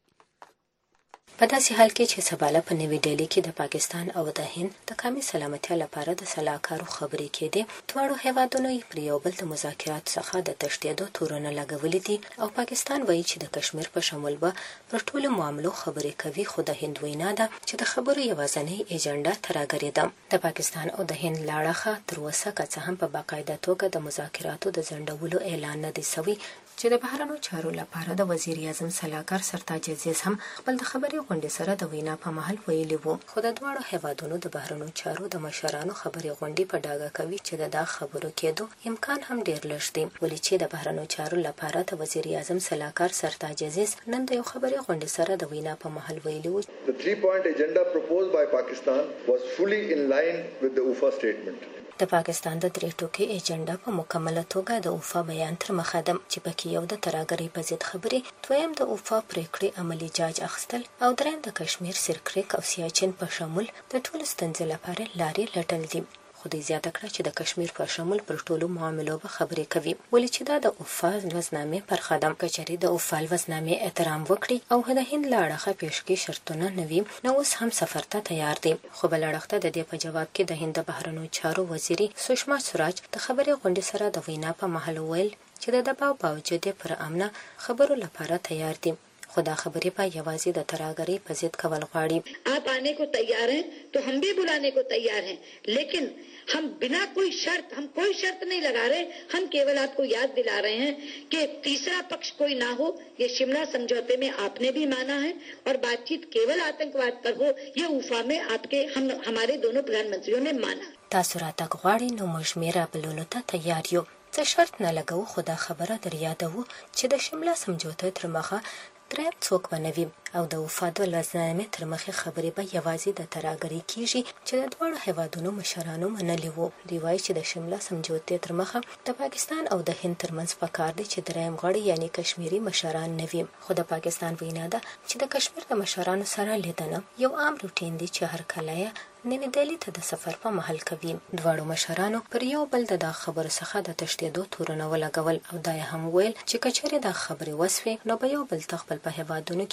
په داسې حال کې چې سباله په نوې ډیلي کې د پاکستان او د هند د قومي سلامتیا لپاره د سلاکارو خبرې کېدې دواړو هیوادونو یې پر یو بل د مذاکرات څخه د تښتېدو تورونه لګولي دي او پاکستان وایي چې د کشمیر په شمول به پر ټولو معاملو خبرې کوي خو د هند وینا ده چې د خبرو یوازینۍ ایجنډا ترهګري ده. د پاکستان او د هند له اړخه تر اوسه که څه هم په باقاعده توګه د مذاکراتو د ځنډولو اعلان نه دی سوی چې د بهرنیو چارو لپاره د وزیر اعظم سلاکار سرتاج عزیز هم خپل د خبري غونډې سره د وینا په محل ویلي وو خو د دواړو هیوادونو د بهرنیو چارو د مشرانو خبري غونډې په ډاګه کوي چې د دا خبرو کېدو امکان هم ډیر لږ دی ولې چې د بهرنیو چارو لپاره د وزیر اعظم سلاکار سرتاج عزیز نن د یو خبري غونډې سره د وینا په محل ویلي وو The three point agenda proposed by Pakistan was fully in line with the U F A statement. د پاکستان د درې ټوکي ایجنډا په مکمله توګه د اوفا بیان تر مخه ده چې پکې یو د ترهګرۍ په ضد خبرې دویم د اوفا پریکړې عملي جاج اخیستل او دریم د کشمیر سرکریک او سیاچن په شمول د ټولو ستونزو لپاره لارې لټل دي. خو دې زیاته کړه چې د کشمیر په شمول پر ټولو معاملو به خبرې کوي ولې چې دا د اوفا لوزنامې پر خدم کچري د اوفا لوزنامې احترام وکړي او د هند له اړخه پیشکي شرطونه نه وي نو اوس هم سفر ته تیار دي. خو بل اړخ ته د دې په جواب کې د هند د بهرنیو چارو وزیري سشما سوراج د خبرې غونډې سره د وینا په محل ویل چې د دباو باوجود پر امنه خبرو لپاره تیار دي خدا خبرې په یوازې د ترهګرۍ په ضد کول غواړي. आप आने को तैयार हैं तो हम भी बुलाने को तैयार हैं लेकिन हम बिना कोई शर्त हम कोई शर्त नहीं लगा रहे हम केवल आपको याद दिला रहे हैं कि तीसरा पक्ष कोई ना हो. ये शिमला समझौते में आपने भी माना है और बातचीत केवल आतंकवाद पर हो ये उफा में आपके हम हमारे दोनों प्रधानमंत्रियों ने माना. تاسو راته غواړئ نو موږ میرا بلولو ته تیار یو. څه شرط نه لګو خدا خبره در یادو چې د شمله سمجوته تر مخه دریم څوک ونوي او د وفاد ولزنامې تر مخې خبرې به یوازې د ترهګرۍ کیږي چې د دواړو هیوادونو مشرانو منلي وو. دی وایي چې د شمله سمجوتې تر مخه د پاکستان او د هند ترمنځ پکار دی چې دریم غړي یعنی کشمیري مشران نه وي. خو د پاکستان وینا ده چې د کشمیر د مشرانو سره لیدنه یو عام روټین دی چې هر کله نوې دهلي ته د سفر په محل کوي. دواړو مشرانو پر یو بل د خبرو څخه د تښتېدو تورونه ولګول او دا هم ویل چې کچېرې د خبرې وسوي نو به یو بل تخپل په هیوادونو کې په ترهګرۍ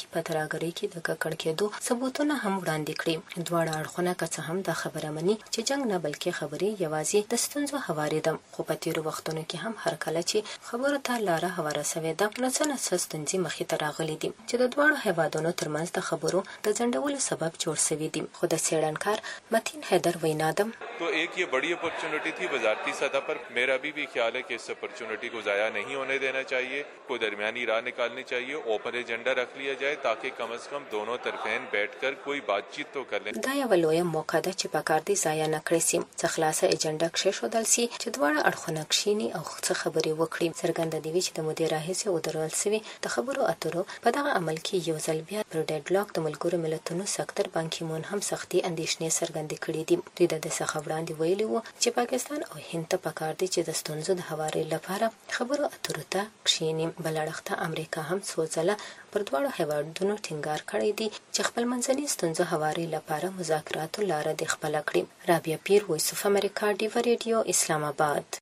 سوداګرۍ کې د ککړ کېدو ثبوتونه هم وړاندې کړي. دواړه اړخونه که څه هم دا خبره مني چې جنگ نه بلکې خبرې یوازې د ستونزو هوارې ده، خو په تیرو وختونو کې هم هر کله چې خبرو ته لاره هواره سوې ده نو څه نه څه ستونزې مخې ته راغلي دي چې د دواړو هیوادونو ترمنځ د خبرو د ځنډولو سبب جوړ سوي دي. خو د څېړنکار متین حیدر وینا ده तो एक ये बड़ी अपॉर्चुनिटी थी वजारती सतह पर. मेरा भी, भी ख्याल है कि इस अपॉर्चुनिटी को ज़ाया नहीं होने देना चाहिए. कोई दरमियानी राह निकालनी चाहिए, ओपन एजेंडा रख लिया जाए ताकि कम अज कम दोनों तरफेन बैठकर कोई बातचीत तो कर लें. دا یوه لویه موقع ده چې پکار دي ضایع نه کړی سي، څه خلاصه ایجنډا کښېښودل سي چې دواړه اړخونه کښېني او څه خبرې وکړي. څرګنده دي چې د مودې راهیسې ودرول سوي د خبرو اترو په دغه عمل کې یو ځل بیا پر ډیډلاک د ملګرو ملتونو سکتر بان کی مون هم سختي اندېښنې څرګندې کړي دي. دوی د دې څخه وړاندې ویلي وو چې پاکستان او هند ته پکار دي چې د ستونزو د هواري لپاره خبرو اترو ته کښېني. بل اړخ ته امریکا هم څو ځله پر دواړو هیوادونو ټینګار کړی دی چې خپل منځني ستونزو هواري لپاره مذاکراتو لاره دې خپله کړي. رابعه پیر، وایس اف امریکا، ډیوا ریډیو، اسلام آباد.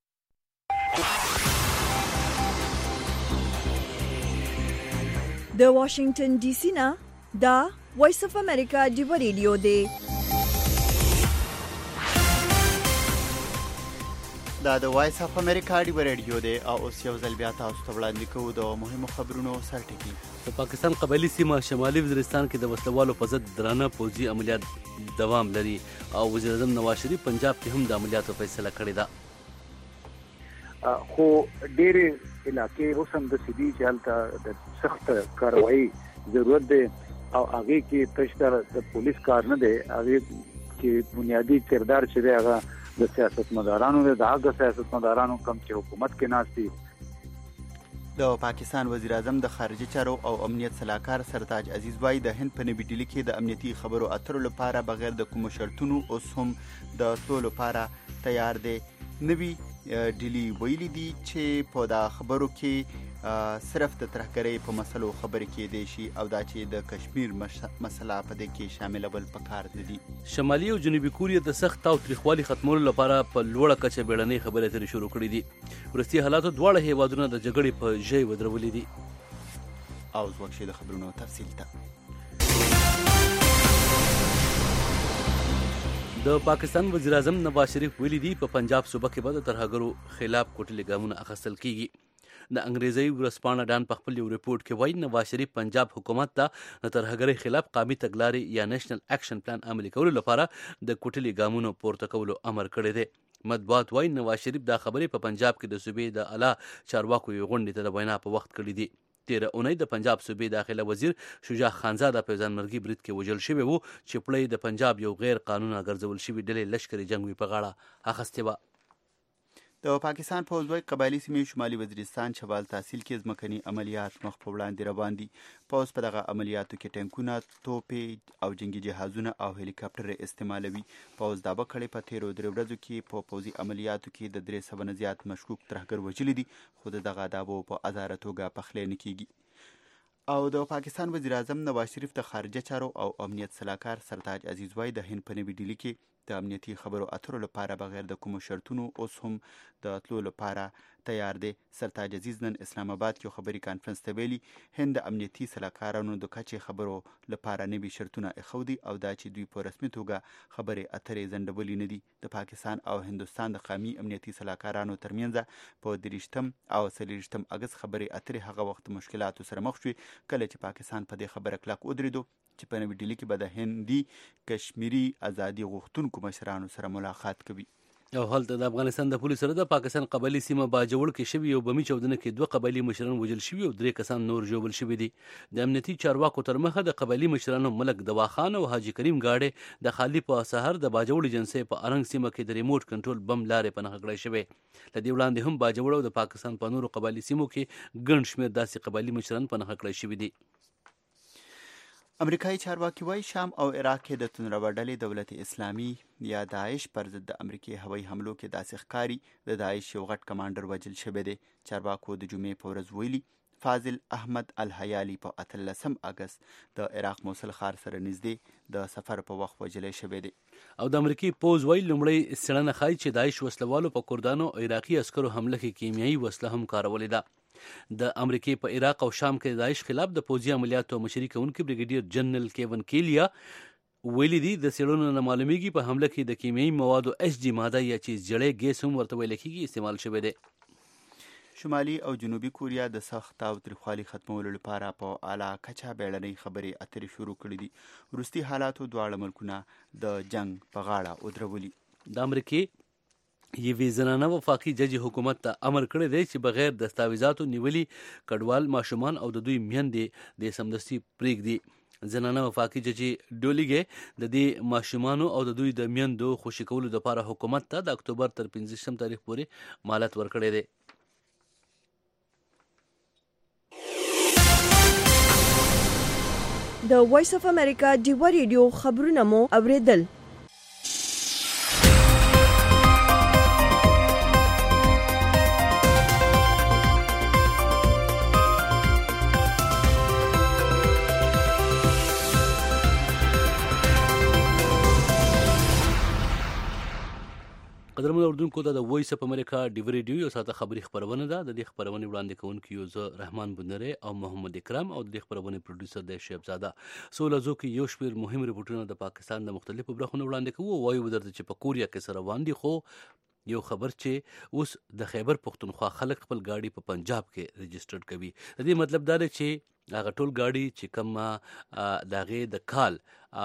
د واشنگټن ډي سي نه دا وایس اف امریکا ډیوا ریډیو دی. دا د وایس اف امریکا ډیوا ریډیو دی او اوس یو ځل بیا تاسو ته وړاندې کوو د مهمو خبرونو سرټکي. په پاکستان قبایلي سیمه شمالي وزیرستان کې د وسلوالو په ضد درانه پوځي عملیات دوام لري او وزیر اعظم نواز شریف پنجاب کې هم د عملیاتو فیصله کړې ده. خو ډېرې علاقې اوس هم داسې دي چې هلته د سخت کاروایي ضرورت دی او هغې کې تش د پولیس کار نه دی. هغې کې بنیادي کردار چې دی هغه د سیاستمدارانو دی، د هغه سیاستمدارانو کم چې حکومت کې ناست دي. د پاکستان وزیر اعظم د خارجه چارو او امنیت سلاکار سرتاج عزیز وایي د هند په نوي ډیلي کې د امنیتي خبرو اترو لپاره بغیر د کومو شرطونو اوس هم د تلو لپاره تیار دی. نوي ډیلي ویلي دي چې په دا خبرو کې صرف د ترهګرۍ په مسلو خبرې کېدای شي او دا چې د کشمیر مسله په دې کې شاملول پکار دي. شمالي او جنوبي کوریا د سخت او تریخوالي ختمولو لپاره په لوړه کچه بیړنۍ خبرې اترې شروع کړې دي. وروستي حالاتو دواړه هیوادونه د جګړې په ژۍ ودرولې دي. او ځواب شي د خبرونو تفصیل ته. د پاکستان وزیر اعظم نواز شریف ویلي دي په پنجاب صوبه کې به د ترهګرو خلاف کوټلې ګامونه اخیستل کیږي. د انګریزي ورځپاڼه ډان په خپل یو ریپورت کې وایي نواز شریف پنجاب حکومت ته د ترهګرۍ خلاف قومي تګلارې یا نیشنل اکشن پلان عملي کولو لپاره د کوټلې ګامونو پورته کولو امر کړی دی. مطبوعات وایي نواز شریف دا خبرې په پنجاب کې د صوبې د اعلی چارواکو یو غونډې ته د وینا په وخت کړي دي. تیره اونۍ د پنجاب صوبې داخله وزیر شجاع خانزاده په ځانمرګي برید کې وژل شوی وو چې پړی د پنجاب یو غیر قانونه ګرځول شوی ډلې لشکري جنگ په غاړه اخیستې وه. د پاکستان پوځ وایي قبایلي سیمې شمالي وزیرستان چوال تحصیل کې ځمکني عملیات مخ په وړاندې روان دي. پوځ په دغه عملیاتو کې ټینکونه، توپې او جنگي جهازونه او هلیکاپټر استعمالوي. پوځ دعوه کړې په تیرو درې ورځو کې په پوځي عملیاتو کې د درې سوه نه زیات مشکوک ترهګر وژلي دي، خو د دغه دعوو په ازاره توګه پخلی نه کیږي. او د پاکستان وزیر اعظم نواز شریف د خارجه چارو او امنیت سلاکار سرتاج عزیز وایي د هند په نوي ډیلي کې د امنیتي خبرو اترو لپاره بغیر د کومو شرطونو اوس هم د تلو لپاره تیار دی. سرتاج عزیز نن اسلام آباد کې خبري کانفرنس ته ویلي هند د امنیتي سلاکارانو د کچې خبرو لپاره نوي شرطونه ایښودي او دا چې دوی په رسمي توګه خبرې اترې ځنډولې نه دي. د پاکستان او هندوستان د قومي امنیتي سلاکارانو ترمنځ په دریشتم او څلوېښتم اګست خبرې اترې هغه وخت مشکلاتو سره مخ شوې کله چې پاکستان په دې خبره کلک ودرېدو چې په نوي ډیلي کې به د هندي کشمیري ازادي غوښتونکو مشرانو سره ملاقات کوي. او هلته د افغانستان د پولیسو سره د پاکستان قبایلي سیمه باجوړ کې شوي یو بمي چاودنه کې دوه قبایلي مشران وژل شوي او درې کسان نور ژوبل شوي دي. د امنیتي چارواکو تر مخه د قبایلي مشرانو ملک دواخان او حاجي کریم ګاډې د خالي په سحر د باجوړ جنسي په ارنګ سیمه کې د ریموټ کنټرول بم لارې په نښه کړی شوی. له دې وړاندې هم باجوړ او د پاکستان په نورو قبایلي سیمو کې ګڼ شمېر داسې قبایلي مشران په نښه کړی شوي دي. امریکایي چارواکي وایي شام او عراق کې د تندربه ډلې دولت اسلامي یا داعش پر ضد د امریکای هوایي حملو کې داسې ښکاري د داعش یو غټ کمانډر وژل شوی دی. چارواکو د جمعې په ورځ ویلي فاضل احمد الحیالي په اتلسم اګست د عراق موصل ښار سره نږدې د سفر په وخت وژلی شوی دی. او د امریکای پوځ وایي لومړی څېړنه ښایي چې داعش وسلوالو په کردانو او عراقي عسکرو حمله کې کیمیایي وسله هم کارولې ده. د امریکای په عراق او شام کې د داعش خلاف د پوځي عملیاتو مشري کوونکي بریګیډیر جنرال کیون کیلیا ویلي دي د څېړنو نه معلومیږي په حمله کې د کیمیاوي موادو ایچ جي ماده یا چې زړې ګیس هم ورته ویل کېږي استعمال شوی دی. شمالي او جنوبي کوریا د سخت او تریخوالي ختمولو لپاره په اعلی کچه بیړنۍ خبرې اترې شروع کړې دي. وروستي حالاتو دواړه ملکونه د جنگ په غاړه ودرولي. د امریکای یوې زنانه وفاقي جج حکومت ته امر کړی دی چې بغیر دستاویزاتو نیولي کډوال ماشومان او د دوی میندې د سمدستي پرېږدي. زنانه وفاقي جج ډولیګې د دې ماشومانو او د دوی د میندو خوشي کولو لپاره حکومت ته د اکتوبر تر پنځه تاریخ پورې مهلت ورکړی دی. د وایس اف امریکا ډیوا ریډیو خبرونه مو اوریدل. قدرمن اردوونکو ته د وایس اف امریکا ډیوا ریډیو یو ساعته خبري خبرونه ده. د دې خبرونې وړاندې کوونکي یو زه رحمان بندری او محمد اکرم او د دې خبرونې پروډوسر دی شیب زاده. سو لزو کې یو شمېر مهم ریپورټونه د پاکستان د مختلفو برخو وړاندې کوو. وایو درته چې په کوریا کې سره روان دي، خو یو خبر چې اوس د خیبر پختونخوا خلک خپل گاډي په پنجاب کې رجسټرډ کوي. د دې مطلب دا دی چې هغه ټول گاډي چې کوم د هغې د کال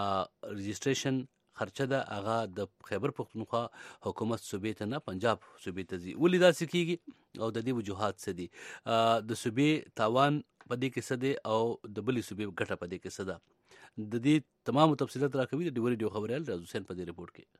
رجسټریشن خرچه ده هغه د خیبر پختونخوا حکومت صوبې ته نه پنجاب صوبې ته ځي. ولې داسې کیږي او د دې وجوهات څه دي؟ د صوبې تاوان په دې کې څه دی او د بلې صوبې ګټه په دې کې څه ده؟ د دې تمام تفصیلات راکوي د ډیوا ریډیو خبریال راز حسین په دې رپورټ کې.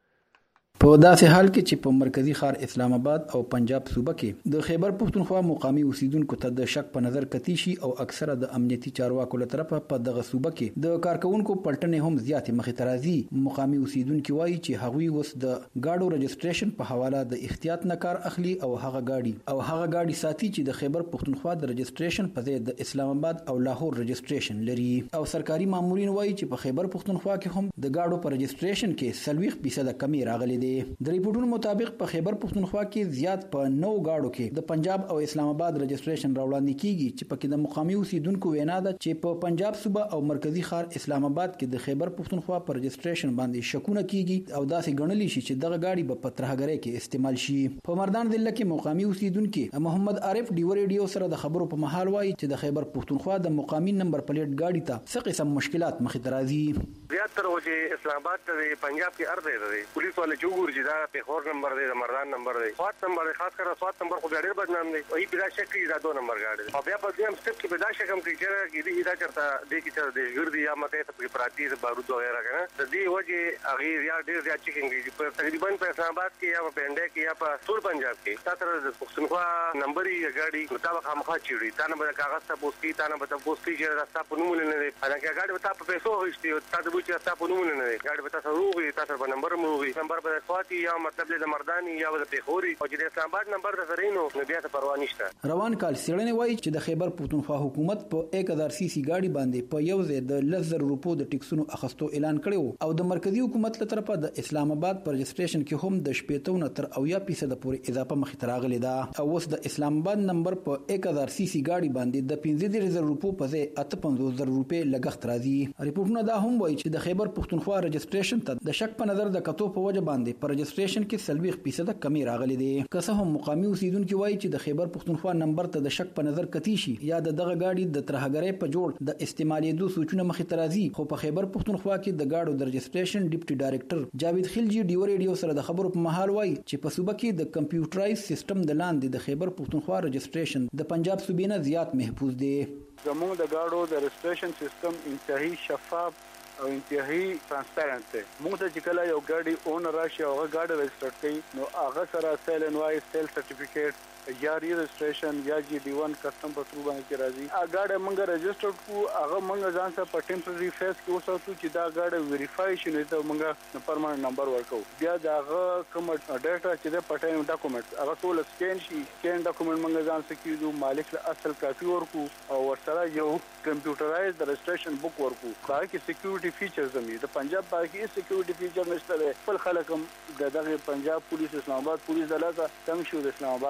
په داسې حال کې چې په مرکزی ښار اسلام آباد او پنجاب صوبه کې د خیبر پختونخوا مقامي اوسیدونکو ته د شک په نظر کتی شي او اکثره د امنیتي چارواکو له طرفه په دغه صوبه کې د کارکونکو پلټنې هم زیاتې مخې ته راځي. مقامي اوسیدونکو وایي چې هغوی اوس د گاډو رجسټریشن په حواله د احتیاط نه کار اخلي او هغه گاډي او هغه گاډي ساتي چې د خیبر پختونخوا د رجسټریشن په ځای د اسلام آباد او لاهور رجسټریشن لري. او سرکاري مامورین وایي چې په خیبر پختونخوا کې هم د گاډو په رجسټریشن کې سلويخ فیصد کمی راغلي دي. د ریپورټونو مطابق په خیبر پختونخوا کې زیات په نو گاډو کې د پنجاب او اسلام آباد رجسټریشن راوړاندې کیږي چې پکې د مقامي اوسیدونکو وینا ده چې په پنجاب صوبه او مرکزی ښار اسلام آباد کې د خیبر پختونخوا پر رجسټریشن باندې شکونه کیږي او داسې ګڼلی شي چې دغه گاډي په پترهګرۍ کې استعمال شي. په مردان ضلع کې مقامي اوسیدونکو محمد عارف ډیوا ریډیو سره د خبرو په محل وایي چې د خیبر پختونخوا د مقامي نمبر پلیټ گاډي ته څه قسم مشکلات مخې ته راځي. زیات تر وجه اسلام آباد ته پنجاب کې ارده ده پولیس والے جوګور جدا په خور نمبر دی، مردان نمبر دی، سوات نمبر دی، خاص کر سوات نمبر خو ډېر بدنام دی او بلا شک دا دو نمبر گاډي او بیا په دې هم سټپ کې بلا شک هم کې چې دې دا چرته دې کې چې دې ګردي یا مته ته پراتی بارود وغیرہ کنه د دې وجه هغه یا ډېر زیات چیکنګ په تقریبا په اسلام آباد کې یا په انډیا کې یا په ټول پنجاب کې تاسو د پښتونخوا نمبر یې گاډي مطابق خامخا چیړي تا نه به کاغذ ته پوسټي تا نه به پوسټي چې راستا په نومونه نه دی هغه گاډي په پیسو هیڅ تاسو به چې راستا په نومونه نه دی گاډي په تاسو روغي تاسو په نمبر موغي نمبر په سواتي یا مطلب د مردانی یا د پیښوري او چې د اسلام آباد نمبر د زرینو نو بیا ته پروا نشته. روان کال سیړنې وایي چې د خیبر پختونخوا حکومت په یک هزار سی سی گاډي باندې په یو ځای د لس زره روپو د ټیکسونو اخستو اعلان کړی او د مرکزی حکومت له طرفه د اسلام آباد پر رجسټریشن کې هم د شپږ نه تر اویا فیصد پورې اضافه مخې ته راغلې ده او اوس د اسلام آباد نمبر په یک هزار سی سی گاډي باندې د پنځه دېرش زره روپو په ځای اته پنځوس زره روپۍ لګښت راځي. ریپورټونه دا هم وایي چې د خیبر پختونخوا رجسټریشن ته د شک په نظر د کتو په وجه باندې پر رجسټریشن کې سلويخ فیصد کمی راغلي دي. که څه هم مقامي اوسیدونکو وایي چې د خیبر پختونخوا نمبر ته د شک په نظر کتی شي یا د دغه گاډي د ترهګرۍ په جوړ د استعمالېدو سوچونه مخې ته راځي، خو په خیبر پختونخوا کې د گاډو د رجسټریشن ډیپټي ډایریکټر جاوید خلجی ډیوا ریډیو سره د خبرو په محل وایي چې په صوبه کې د کمپیوټرایز سیستم د لاندې د خیبر پختونخوا رجسټریشن د پنجاب صوبې نه زیات محفوظ دی. زموږ د گاډو د رجسټریشن سیستم انتهایی شفاف او انتهایی ترانسپیرنت دی. موږ ته چې کله یو ګاډي اونر راشي او هغه ګاډي رجسټر کوي نو هغه سره سیل ان وای سیل سرټیفیکیټ یا رجسټریشن یا جی ډی ون کسٹم په ترو باندې کې راځي. هغه ګاډي موږ رجسټر کو هغه موږ ځان سره په ټیمپرری فیس کې وساتو چې دا ګاډي ویریفای شي نو ته موږ پرماننت نمبر ورکو. بیا دا هغه کوم ډیټا چې د پټایم ډاکومنټس هغه ټول سکین شي سکین ډاکومنټ موږ ځان سره کیدو مالک له اصل کاپی ورکو او ورسره یو کمپیوټرایز رجسټریشن بک ورکو. دا کې سکیورټي فیچرز هم د پنجاب باقي سکیورټي فیچر نشته. خپل خلک هم د دغه پنجاب پولیس اسلام آباد پولیس دلاته څنګه شو د اسلام آباد نمبر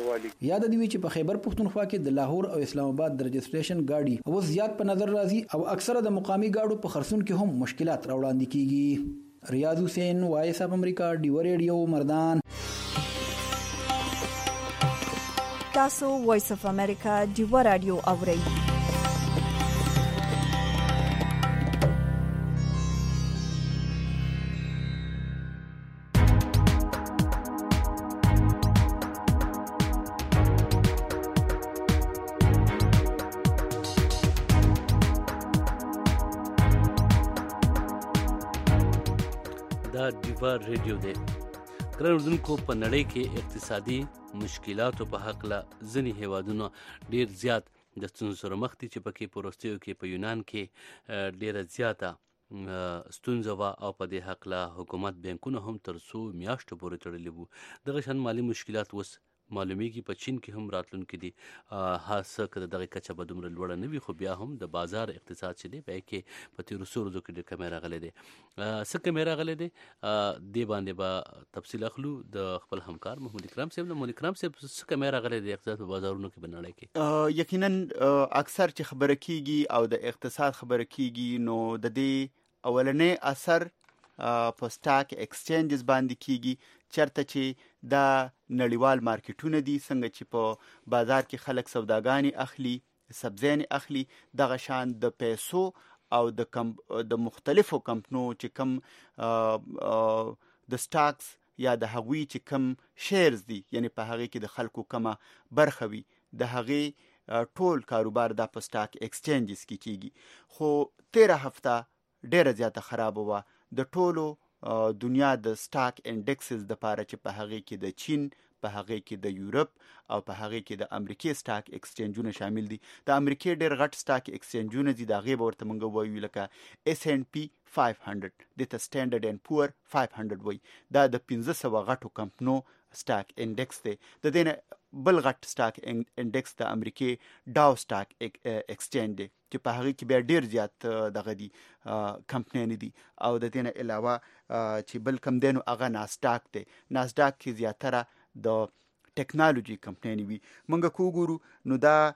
والي. یاد دی چې په خیبر پښتونخوا کې د لاهور او اسلام آباد د رجسټریشن گاډي او زیات په نظر راځي او اکثره د مقامی گاډو په خرڅون کې هم مشکلات راوړاندې کیږي. ریاض حسین، وایس اف امریکا، ډیو ریډیو، مردان. تاسو وایس اف امریکا ډیو رادیو اورئ. دا ډیوا ریډیو دی. ګران اردوونکو، په نړۍ کې اقتصادي مشکلاتو په هکله ځینې هیوادونه ډیر زیات د ستونزو سره مخ دي، چې پکې په وروستیو کې په یونان کې ډیره زیاته ستونزه وه او په دې هکله حکومت بانکونه هم تر څو میاشتو پورې تړلي وو. دغه شان مالي مشکلات اوس معلومیږي. په چین کې هم راتلونکي دي، هڅه که د دغې کچه به دومره لوړه نه وي، خو بیا هم د بازار اقتصاد چې دی په کې په تېرو څو ورځو کې ډېر کمی راغلی دی. څه کمی راغلی دی دې باندې به تفصیل اخلو د خپل همکار محمود اکرام صاحب نه. محمود اکرام صاحب، څه کمی راغلی دی اقتصاد په بازارونو کې په نړۍ کې؟ یقینا اکثر چې خبره کیږي او د اقتصاد خبره کیږي، نو د دې اولنی اثر په سټاک ایکسچینجز باندې کیږي، چرته چې دا نړیوال مارکیټونه دي، څنګه چې په بازار کې خلک سوداګانې اخلي، سبزیانې اخلي، دغه شان د پیسو او د کم د مختلفو کمپنو چې کم د سټاکس یا د هغوی چې کم شیرز دي، یعنی په هغې کې د خلکو کمه برخه وي، د هغې ټول کاروبار دا په سټاک ایکسچینجز کې کیږي. خو تیره هفته ډیره زیاته خرابه وه د ټولو دنیا د سټاک انډکسز د پاره، چې په هغې کې د چین، په هغې کې د یورپ او په هغې کې د امریکې سټاک ایکسچینجونه شامل دي. د امریکې ډېر غټ سټاک ایکسچینجونه دي، د هغې به ورته موږ وایو لکه ایس اینڈ پی فایو هنډرډ، دې ته سټینډرډ اینډ پور فایو هنډرډ وایي. دا د پنځه سوه غټو کمپنو سټاک انډکس دی. د دې نه بل غټ سټاک انډکس د امریکې ډاو سټاک ایکسچینج دی، چې په هغې کې بیا ډېر زیات دغه دي کمپنیانې دي. او د دې نه علاوه چې بل کم دی نو هغه ناسډاک دی. ناسډاک کې زیاتره د ټیکنالوژي کمپنیانې وي. موږ که وګورو نو دا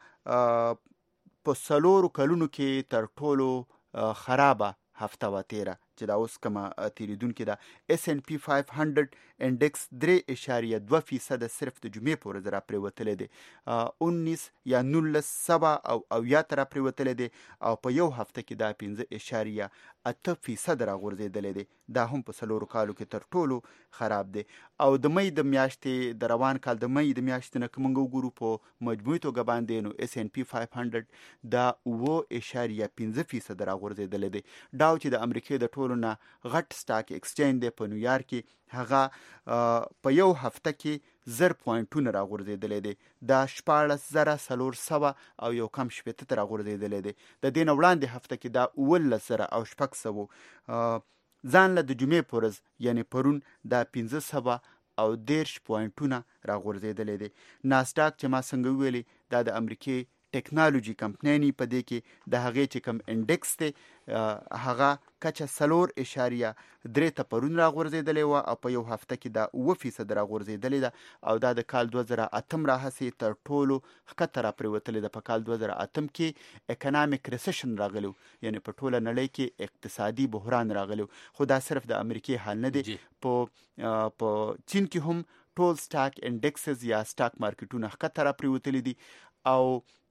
په څلورو کلونو کې تر ټولو خرابه هفته وه تیره، چې دا اوس کومه تېرېدونکې ده. ایس اینڈ پی فایو هنډرډ انډکس درې اشاریه دوه فیصده صرف د جمعې په ورځ را پرېوتلی دی. انیس یا نولس سوه او اویا ته را پرېوتلی دی، او په یو هفته کې دا پنځه اشاریه اته فیصده را غورځېدلی دی. دا هم په څلورو کالو کې تر ټولو خراب دی. او د مۍ د میاشتې د روان کال د مۍ د میاشتې نه که موږ وګورو په مجموعي توګه باندې، نو ایس این پی فایو هنډرډ دا اووه اشاریه پنځه فیصده را غورځېدلی دی. ډاو چې د امریکې د ټولو نه غټ سټاک ایکسچینج دی په نیویارک کې، هغه په یو هفته کې زر پوینټونه را غورځېدلی دی. دا شپاړس زره څلور سوه او یو کم شپېته ته را غورځېدلی دی. د دې نه وړاندې هفته کې دا اوولس زره او شپږ سوو ځان له د جمعې په ورځ یعنې پرون دا پنځه سوه او دېرش پوینټونه را غورځېدلی دی. ناسډاک چې ما څنګه وویلې دا د امریکې ټیکنالوژي کمپنیانې په دې کې د هغې چې کوم انډکس دی هغه کچه څلور اشاریه درې ته پرون را غورځېدلی وه، او په یو هفته کې دا اووه فیصده را غورځېدلې ده. او دا د کال دوه زره اتم راهسې تر ټولو ښکته را پرېوتلې ده. په کال دوه زره اتم کې اکنامک ریسیشن راغلی و، یعنې په ټوله نړۍ کې اقتصادي بحران راغلی و. خو دا صرف د امریکې حال نه دی. په په چین کې هم ټول سټاک انډکسز یا سټاک مارکیټونه ښکته را پرېوتلي دي، او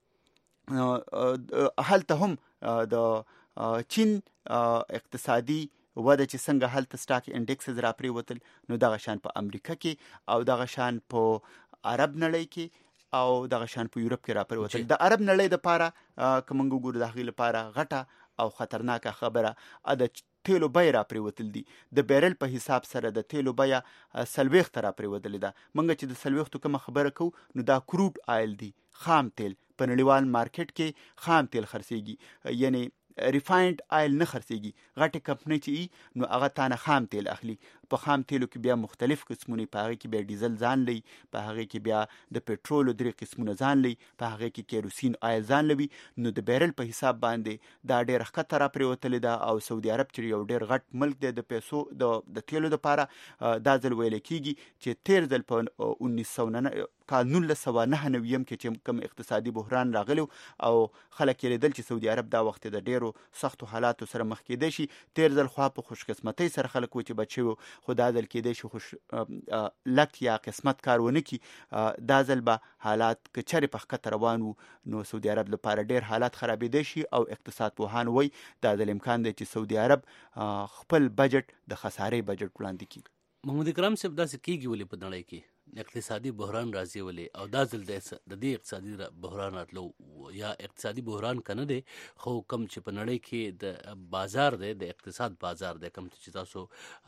هلته هم د چین اقتصادي وده چې څنګه هلته سټاک انډکسز را پرېوتل، نو دغه شان په امریکا کې او دغه شان په عرب نړۍ کې او دغه شان په یورپ کې را پرېوتل. د عرب نړۍ دپاره که موږ وګورو د هغې لپاره غټه او خطرناکه خبره د تیلو بیه را پرېوتل دي. د بیرل په حساب سره د تیلو بیه څلوېښت ته را پرېوتلې ده. موږ چې د څلوېښتو کومه خبره کوو، نو دا کروډ آیل دی، خام تیل. په نړیوال مارکیټ کې خام تیل خرڅېږي، یعنی ریفاینډ آیل نه خرڅېږي. غټې کمپنۍ چې وي نو هغه تانه خام تیل اخلي. په خام تیلو کې بیا مختلف قسمونه، په هغې کې بیا ډیزل ځان لري، په هغې کې بیا د پټرولو درې قسمونه ځان لري، په هغې کې کیروسین آیل ځان لوي. نو د بیرل په حساب باندې دا ډېره ښکته راپرېوتلې ده او سعودي عرب چې یو ډېر غټ ملک دی د پیسو د تیلو دپاره، دا ځل ویل کېږي چې تېر ځل په انیس سو کال نولس سوه نهه نویم کې چې کوم اقتصادي بحران راغلی او خلک یې لیدل چې سعودي عرب دا وخت د ډېرو سختو حالاتو سره مخ کېدی شي. تېر ځل خوا په خوشقسمتۍ سره خلک و چې بچ شوي، خو دا ځل کېدی شي خوش لک یا قسمت کار ونه کړي. دا ځل به حالات که چېرې په ښکته روان وو نو سعودي عرب لپاره ډېر حالات خرابېدی شي او اقتصاد پوهان وایي دا ځل امکان دی چې سعودي عرب خپل بجټ د خسارې بجټ وړاندې کړي. محمود اکرام صاحب داسې کېږي ولې په نړۍ کې اقتصادي بحران راځي ولې، او دا ځل د دې اقتصادي بحران راتلو یا اقتصادي بحران که نه دی خو کم چې په نړۍ کې د بازار دی، د اقتصاد بازار دی، کم چې تاسو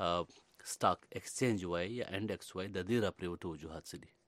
سټاک ایکسچینج وایي یا انډکس وایي، د دې راپرېوتو وجوهات څه دي؟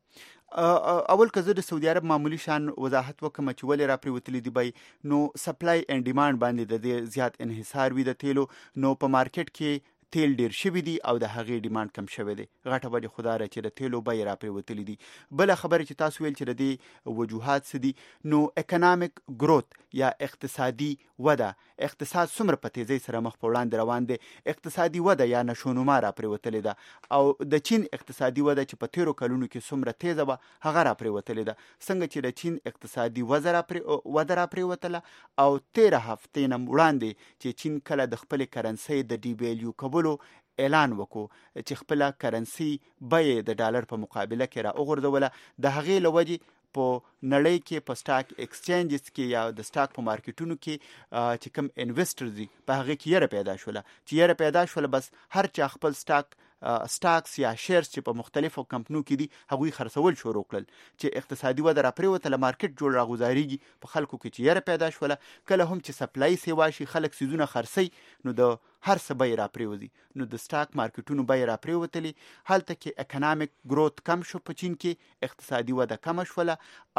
اول که زه د سعودي عرب معمولی شان وضاحت وکړم چې ولې راپرېوتلي دي بی، نو سپلای اینډ ډیمانډ باندې د دې زیات انحصار وي د تیلو. نو په مارکیټ کې تیل ډیر شوي دي او د هغې ډیمانډ کم شوی دی. غټه وجه خو دا ده چې د تیلو بیې راپرېوتلي دي. بله خبره چې تاسو ویل چې د دې وجوهات څه دي، نو اکنامک گروت یا اقتصادي وده، اقتصاد څومره په تیزۍ سره مخ په وړاندې روان دی، اقتصادي وده یا نشونما راپرېوتلې ده، او د چین اقتصادي وده چې په تیرو کلونو کې څومره تیزه وه هغه راپرېوتلې ده. څنګه چې د چین اقتصادي وده راپرېوتله او تیره هفتې نه وړاندې چې چین کله د خپلې کرنسۍ د ډي ویلیو کولو اعلان وکړو چې خپله کرنسي بیې د ډالر په مقابله کې را وغورځوله، د هغې له وجې په نړۍ کې په سټاک ایکسچینجز کې یا د سټاک په مارکیټونو کې چې کوم انویسټرز دي په هغې کې یره پیدا شوله چې یره پیدا شوله بس هر چا خپل سټاک سټاکس یا شیرز چې په مختلفو کمپنو کې دي هغوی خرڅول شروع کړل چې اقتصادي وده راپرېوتله، مارکیټ جوړ راغوځارېږي، په خلکو کې چې یره پیدا شوله. کله هم چې سپلای سیوا شي خلک څیزونه خرڅوي نو د هر څه بیې راپرېوځي، نو د سټاک مارکیټونو بیې راپرېوتلې. هلته کې اکنامک گروت کم شو، په چین کې اقتصادي وده کمه شوله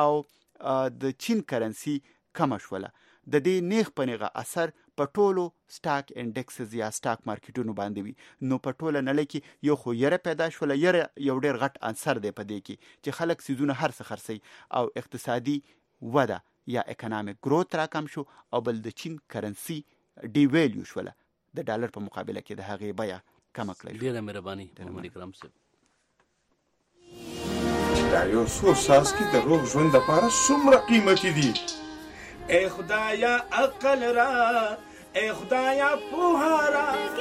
او د چین کرنسي کمه شوله. د دې نیغ په نیغه اثر په ټولو سټاک انډکسز یا سټاک مارکیټونو باندې وي. نو په ټوله نړۍ کې یو خو یره پیدا شوله، یره یو ډېر غټ عنصر دی په دې کې چې خلک څیزونه هر څه خرڅوي او اقتصادي وده یا اکنامک گروت را کم شو، او بل د چین کرنسي ډي ویلیو شوله، د ډالر په مقابله کې د هغې بیه کمه کړی. ډېره مهرباني محمد اکرام صاحب. دا یو څو څاڅکي د روغ ژوند دپاره څومره قیمتي دي. ای خدایا عقل را، ای خدایا پوها را،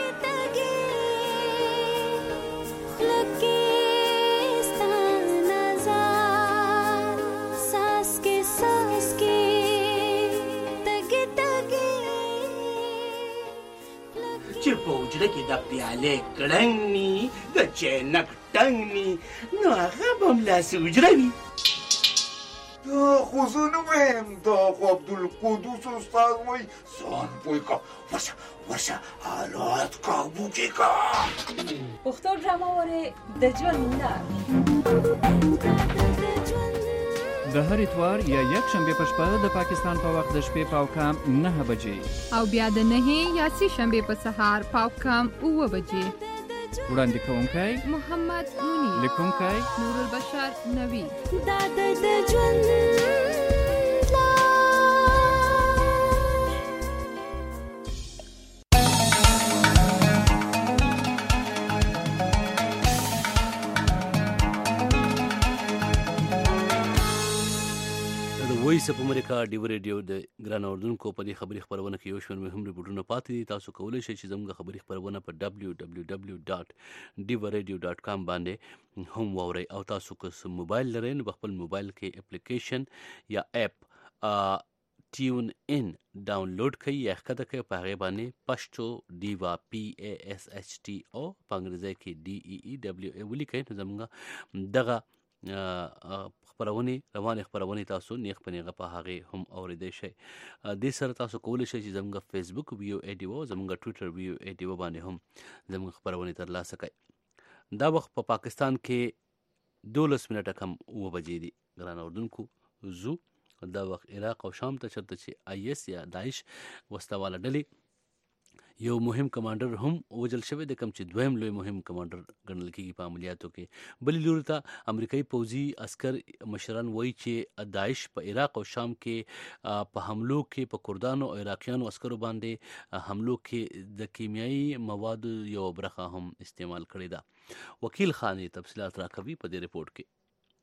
چې په حجره کې د پیالې کړنګ ني، د چینک ټنګ ني، نو هغه به هملاسې حجره وي. دا خو زه نه وایم، دا خو عبدالقدوس استاد وایي ځان پوه که، ورشه ورشه حالات کابو کې که. پښتو ډرامه وارې د ژوند لار د هر اتوار یا یک شنبه په شپه د پاکستان په وخت د شپې پاو کم نه بجې او بیا د نه یا سی شنبه په سهار پاو کم اوه بجې. وړاندې کوونکی محمد مونی، لیکونکی نور البشر نوی. دا د ژوند وایس اف امریکا ډیو ریډیو د ګران اوردونکو په دې خبري خبرونه کې یو شمېر مهم ریپورټونه پاتې دي. تاسو کولی شئ چې زموږ خبري خبرونه په ډبلیو ډبلیو ډبلیو ډاټ ډیو ریډیو ډاټ کام باندې هم واورئ، او تاسو که موبایل لرئ نو په خپل موبایل کې اپلیکیشن یا اپ ټیون ان ډاونلوډ کړئ یا ښکته کړئ، په هغې باندې پشتو ډیوا پی ای ایس ایچ ټي او په انګریزي کې ډي ای ای ډبلیو ای ولیکئ، نو زموږ دغه خپرونې روانې خپرونې تاسو نیغ په نیغه په هغې هم اورېدی شئ. دې سره تاسو کولی شئ چې زموږ فیسبوک ویو ای ډي او زموږ ټویټر ویو ای ډي او باندې هم زموږ خپرونې ترلاسه کړئ. دا وخت په پاکستان کې دولس منټه کم اوه بجې دي. ګران اردونکو زو دا وخت عراق او شام ته چېرته چې آی ایس یا داعش وسله واله ډلې یو مهم کمانډر هم وجل شوی د کم چې دویم لوی مهم کمانډر ګڼل کېږي په عملیاتو کې. بلې لوري ته امریکایي پوځي عسکر مشران وایي چې داعش په عراق او شام کې په حملو کې په کردانو او عراقیانو عسکرو باندې حملو کې د کیمیایي موادو یو برخه هم استعمال کړې ده. وکیل خان تفصیلات راکوي په دې رپورټ کې.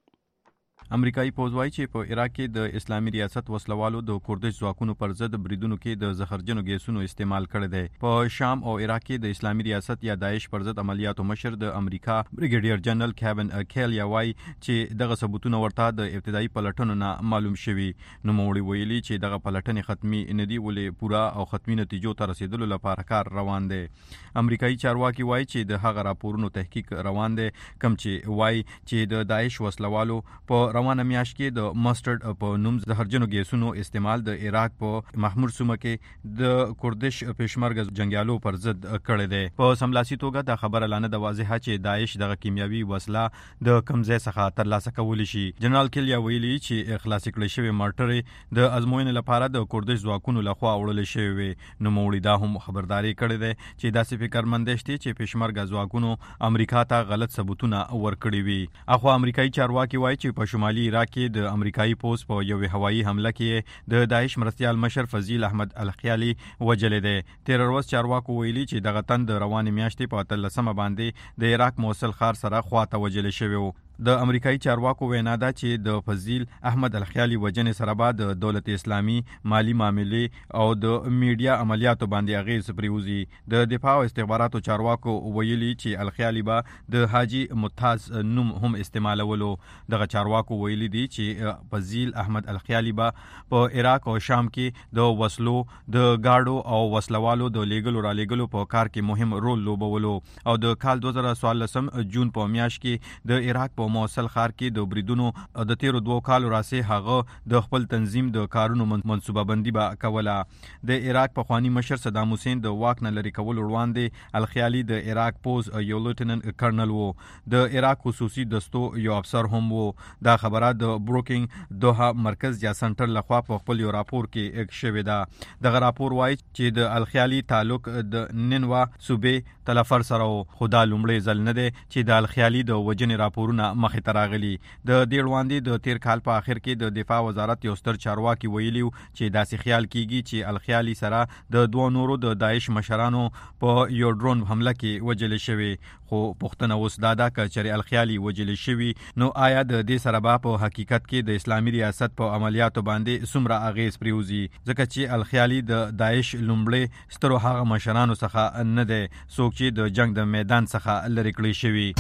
امریکایي پوځ وایي چې په عراق کې د اسلامي ریاست وسلوالو د کوردش ځواکونو پر ضد بریدونو کې د زهرجنو ګیسونو استعمال کړی دی. په شام او عراق کې د اسلامي ریاست یا داعش پر ضد عملیاتو مشر د امریکا بریګیډیر جنرال کیون کیل وایي چې دغه ثبوتونه ورته د ابتدایي پلټنو نه معلوم شوي. نوموړي ویلي چې دغه پلټنې ختمي نه دي ولې پوره او ختمي نتیجو ته رسیدلو لپاره کار روان دی. امریکایي چارواکي وایي چې د هغه راپورونو تحقیق روان دی کوم چې وایي چې د داعش وسلوالو په روانه میاشت کې د ماسټرډ په نوم زهرجنو ګیسونو استعمال د عراق په محمود سیمه کې د کوردش پېشمرګه جنگیالو پر ضد کړی دی. په سملاسي توګه دا خبره لا نه ده واضحه چې داعش دغه کیمیاوي وسله د کوم ځای څخه ترلاسه کولی شي. جنرال کیلیا ویلي چې خلاصې کړې شوې مارټرې د ازموینې لپاره د کوردش ځواکونو لخوا وړل شوې وي. نوموړي دا هم خبرداري کړې ده چې داسې فکرمند دي چې پېشمرګه ځواکونو امریکا ته غلط ثبوتونه ورکړي وي. اخو امریکایي چارواکي وایي چې په شمالي عراق کې د امریکایي پوځ په یو هوایي حمله کې د داعش مرستیال مشر فضیل احمد الخیالي وجلې دی. تیر ورځ چارواکو ویلي چې دغه تند روانې میاشتې په اتلسمه باندې د عراق موصل ښار سره خواته وجلې شوی و. د امریکایي چارواکو وینا ده چې د فضیل احمد الخیالي وجنې سره به د دولت اسلامي مالی معاملې او د میډیا عملیاتو باندې اغیز پریوزي. د دفاع او استخباراتو چارواکو ویلي چې الخیالي به د حاجی متاز نوم هم استعمالولو. دغه چارواکو ویلي دي چې فضیل احمد الخیالي به په عراق او شام کې د وسلو د گاډو او وسلوالو د لیګلو را لیګلو په کار کې مهم رول لوبولو او د کال دوه زره څوارلسم جون په میاشت کې د عراق په موصل ښار کې د بریدونو د تیرو دوو کالو راسې هغه د خپل تنظیم د کارونو منصوبه بندي به کوله. د عراق پخوانی مشر صدام حسین د واک نه لرې کولو وړاندې الخیالي د عراق پوځ یو لیوټننټ کرنل و. د عراق خصوصي دستو یو افسر هم و. دا خبره د بروکینګ دوحه مرکز یا سنټر لخوا په خپل یو راپور کې شوې ده. دغه راپور وایي چې د الخیالي تعلق د نینوا صوبې تلفر سره و. خو دا لومړی ځل نه دی چې د الخیالي د وجنې راپورونه مخې ته راغلي. د دې وړاندې د تیر کال په اخر کې د دفاع وزارت یو ستر چارواکي ویلي چې داسې خیال کیږي چې الخیالي سره د دوه نورو د داعش مشرانو په یو ډرون حمله کې وجلې شوی. خو پوښتنه اوس دا ده که چېرې الخیالي وجلې شوي نو آیا د دې سره به په حقیقت کې د اسلامي ریاست په عملیاتو باندې څومره اغیز پریوزي؟ ځکه چې الخیالي د داعش لومړی سترو هغه مشرانو څخه نه دی څوک چې د جنگ د میدان څخه لرې کړی شوي.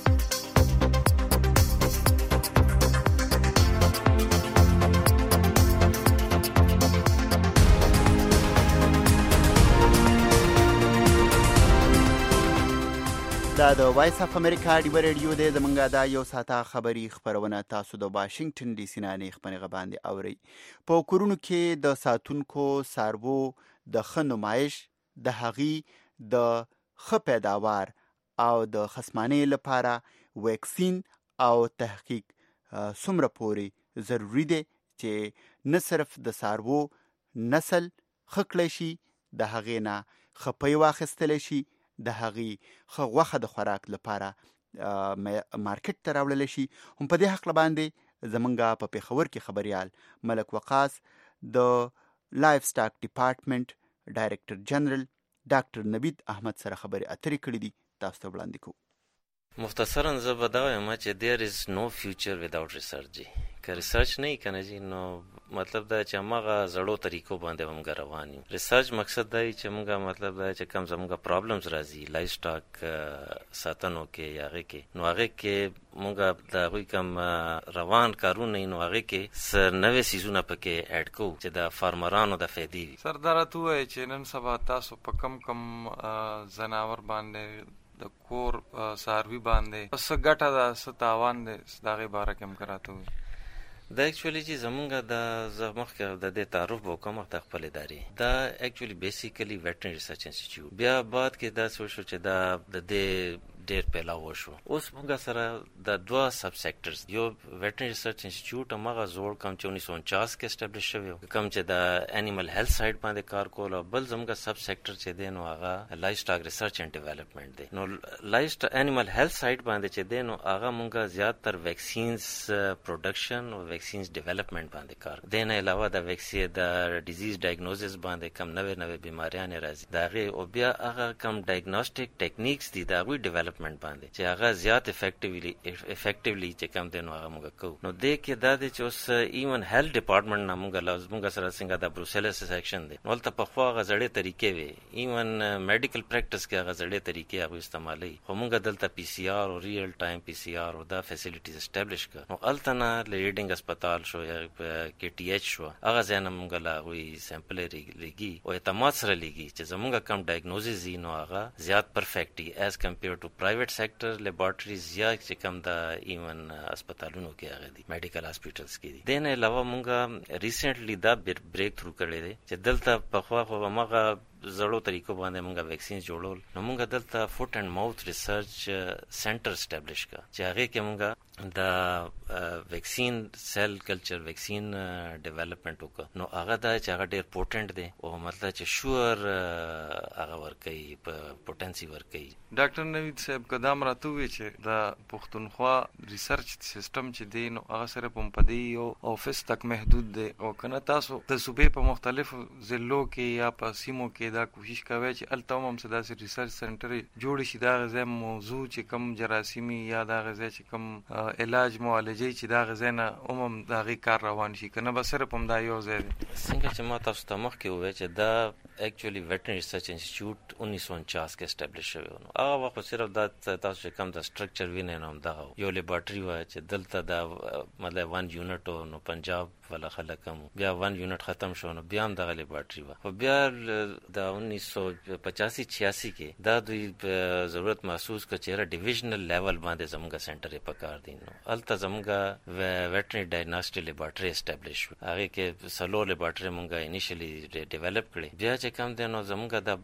دا د وایس اف امریکا ډیو ریډیو دی. زمونږ دا یو ساعته خبري خبرونه تاسو د واشنگټن ډي سي نه خبرونه باندې اوري. په کورونو کې د ساتونکو ساربو د ښه نمایش د هغې د ښه پیداوار او د خصمانۍ لپاره ویکسین او تحقیق څومره پورې ضروری دی چې نه صرف د ساربو نسل ښه کړی شي، د هغې نه ښه پی واخیستلی شي، د هغې ښه غوښه د خوراک لپاره مارکیټ ته راوړلی شي. هم په دې حقله باندې زمونږ په پېښور کې خبریال ملک وقاص د لایف سټاک ډپارټمنټ ډایرکټر جنرال ډاکټر نوید احمد سره خبرې اترې کړي دي. تاسو ته وړاندې کوو. مختصرا زه به دا وایم چې there is no future without research جی. که ریسرچ نه کنه جی نو مطلب دا چې هغه زړو طریقو باندې موږ روان یو. ریسرچ مقصد دا چې موږ مطلب دا چې کم زموږ پرابلمز راځي لایف سټاک ساتنو کې یا هغه کې نو هغه کې موږ دا وی کم روان کارونه نو هغه کې سر نوې سيزونه پکې اډ کو چې د فارمرانو د فائدې وي. سردار ته وایي چې نن سبا تاسو په کم کم زناور باندې د کور ساروي باندې پس ګټه دا ستاوان دې دغه باره کې هم کراته وي. دا اکچولی چې زمونږ د زمخ کې د دې تعارف به کوم د خپل ادارې دا اکچولی بیسیکلی ویټرنری ریسرچ انسټیټیوټ بیا بعد کې دا سوچو چې دا د دې ډیر پیلاو وشو. اوس موږ سره د دوه سب سیکټرز، یو ویټرنری ریسرچ انسټیټیوټ هغه زوړ کم چې انیس سو انچاس کې اسټابلیش شوی کم چې د انیمل هیلث سایډ باندې کار کول، او بل زموږ سب سیکټر چې دی نو هغه لایف سټاک ریسرچ اینڈ ډیولپمنٹ دی. نو لایف سټاک انیمل هیلث سایډ باندې چې دی نو هغه موږ زیات تر ویکسینز پروډکشن او ویکسینز ډیولپمنٹ باندې کار. د نه علاوه د ویکسین د ډیزیز ډایګنوزس باندې کم نوې نوې بیماریان راځي داغه، او بیا هغه کم ډایګنوستیک ټیکنیکس دي داغه ډیولپمنٹ باندې چې هغه زیات افیکټیولی افیکټیولی چې کم دی نو هغه موږ کوو. نو د کې دا د چې اوس ایون هیلث ډپارټمنټ نه موږ لازم موږ سره څنګه د بروسلس سیکشن دی نو تل په خو هغه زړې طریقې وي، ایون میډیکل پریکټس کې هغه زړې طریقې هغه استعمالي، خو موږ دلته پی سی آر او ریل ټایم پی سی آر او دا فیسیلیټیز اسټابلیش کړ. نو التنا لیډینګ هسپتال شو یا کې ټی ایچ شو هغه ځای نه موږ لا وی سیمپل لګي او اعتماد سره لګي چې زموږ کم ډایګنوزس دي نو هغه زیات پرفیکټ دي ایز کمپیر ټو پرایویټ سیکټر لیبارټریز یا چې کم د ایون هسپتالونو کې هغه دي میډیکل هاسپټلز کې دي. دنه علاوه موږ ریسنټلی دا بریک تھرو کړی دی چې دلته په خوا خو هغه زړو طریقو باندې موږ ویکسین جوړول. نو موږ دلته فوټ اینڈ ماوث ریسرچ سنټر اسټابلیش کړ چې هغه کې موږ د ویکسین سیل کلچر ویکسین ډیولپمنٹ وکړ. نو هغه دا چې هغه ډیر پورټنت دی او مطلب چې شور هغه ورکوي په پوتنسي ورکوي. ډاکټر نوید صاحب قدم راته وی چې د پښتونخوا ریسرچ سیستم چې دی نو هغه سره په پدې یو افیس تک محدود دی، او کنه تاسو د صوبې په مختلفو ضلعو کې یا په سیمو کې دا کوشش کوي چې التم هم صدا سي ریسرچ سنټر جوړ شي، دا غزه موضوع چې کم جراثیمي یا دا غزه چې کم علاج معالجه چې دا غزه نه عموم دا غي کار روان شي، کنه به صرف هم دا یو ځای څنګه چې ما تاسو ته مخکې وویل چې دا ایکچولی ویټرنری ریسرچ انسټیټیوټ انیس سو انچاس کې اسټابلیش شوی و. هغه وخت صرف دا تاسو کم د سټرکچر وینئ نو دا یو لیبارټری و چې دلته دا مطلب ون یونټ نو پنجاب ولا خلک هم بیا ون یونټ ختم شو نو بیا هم دغه لیبارټری و. خو بیا د انیس سو پچاسی چھیاسی کې دا دوی ضرورت محسوس کړ چې را ډیویژنل لیول باندې زموږ سنټر یې پکار دي. نو الته زموږ ویټرنری ډایګنوسټک لیبارټری اسټابلیش شو. هغه کې سلو لیبارټری موږ انیشلی ډیولپ کړی. بیا چې کم دی نو زموږ د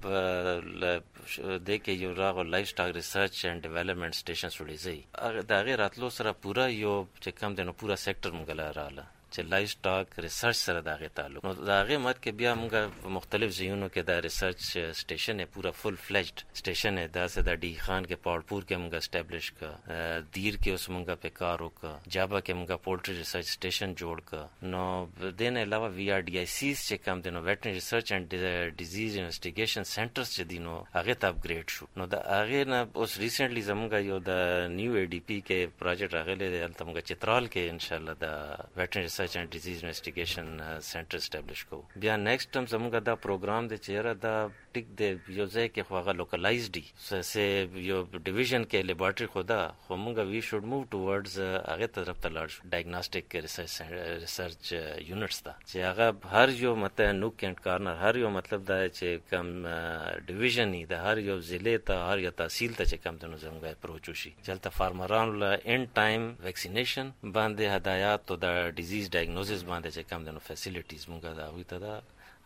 د کې یو راغو لایف سټاک ریسرچ اینڈ ډیولپمنٹ سټیشن سولېږي. دا غیر راتلو سره پورا یو چې کم دی نو پورا سیکټر موږ لراله چې لایف سټاک ریسرچ سره دغه تعلق. نو دغه مت کې بیا موږ مختلف ځایونو کې د ریسرچ سټیشن پورا فل فلیجډ سټیشن دا سه د ډی خان کې پاړپور کې موږ اسټابلیش ک، دیر کې اوس موږ په کار وک، جابا کې موږ پولټری ریسرچ سټیشن جوړ ک. نو دین علاوه وی آر ډی آی سیز چې کم دینو ویټرنری ریسرچ اینڈ ډیزیز انویسټیګیشن سنټرز چې دینو هغه ته اپګریډ شو. نو د هغه نه اوس ریسنټلی زموږ یو د نیو ای ډی پی کې پروجیکټ راغلی دی الته موږ چترال کې ان شاء الله د ویټرنری ریسرچ اینڈ ډیزیز انویسټیګیشن سنټر اسټابلیش کو. بیا نیکسٹ ټرم زموږ دا پروګرام دی چې را دا ټیک دی یو ځای کې خو هغه لوکلایزډ دی سه یو ډیویژن کې لیبارټری خدا خو موږ وی شوډ موو ټوورډز هغه طرف ته لاړ شو ډایګنوستیک ریسرچ ریسرچ یونټس ته چې هغه هر یو مته نوک اینڈ کارنر هر یو مطلب دا چې کم ډیویژن دی د هر یو ضلع ته هر یو تحصیل ته چې کم ته زموږ اپروچ وشي چلته فارمرانو له ان ټایم ویکسینیشن باندې هدایات او د ډیزیز ډایګنوزس باندې چې کم دنو فیسیلیټیز موږ دا وی ته دا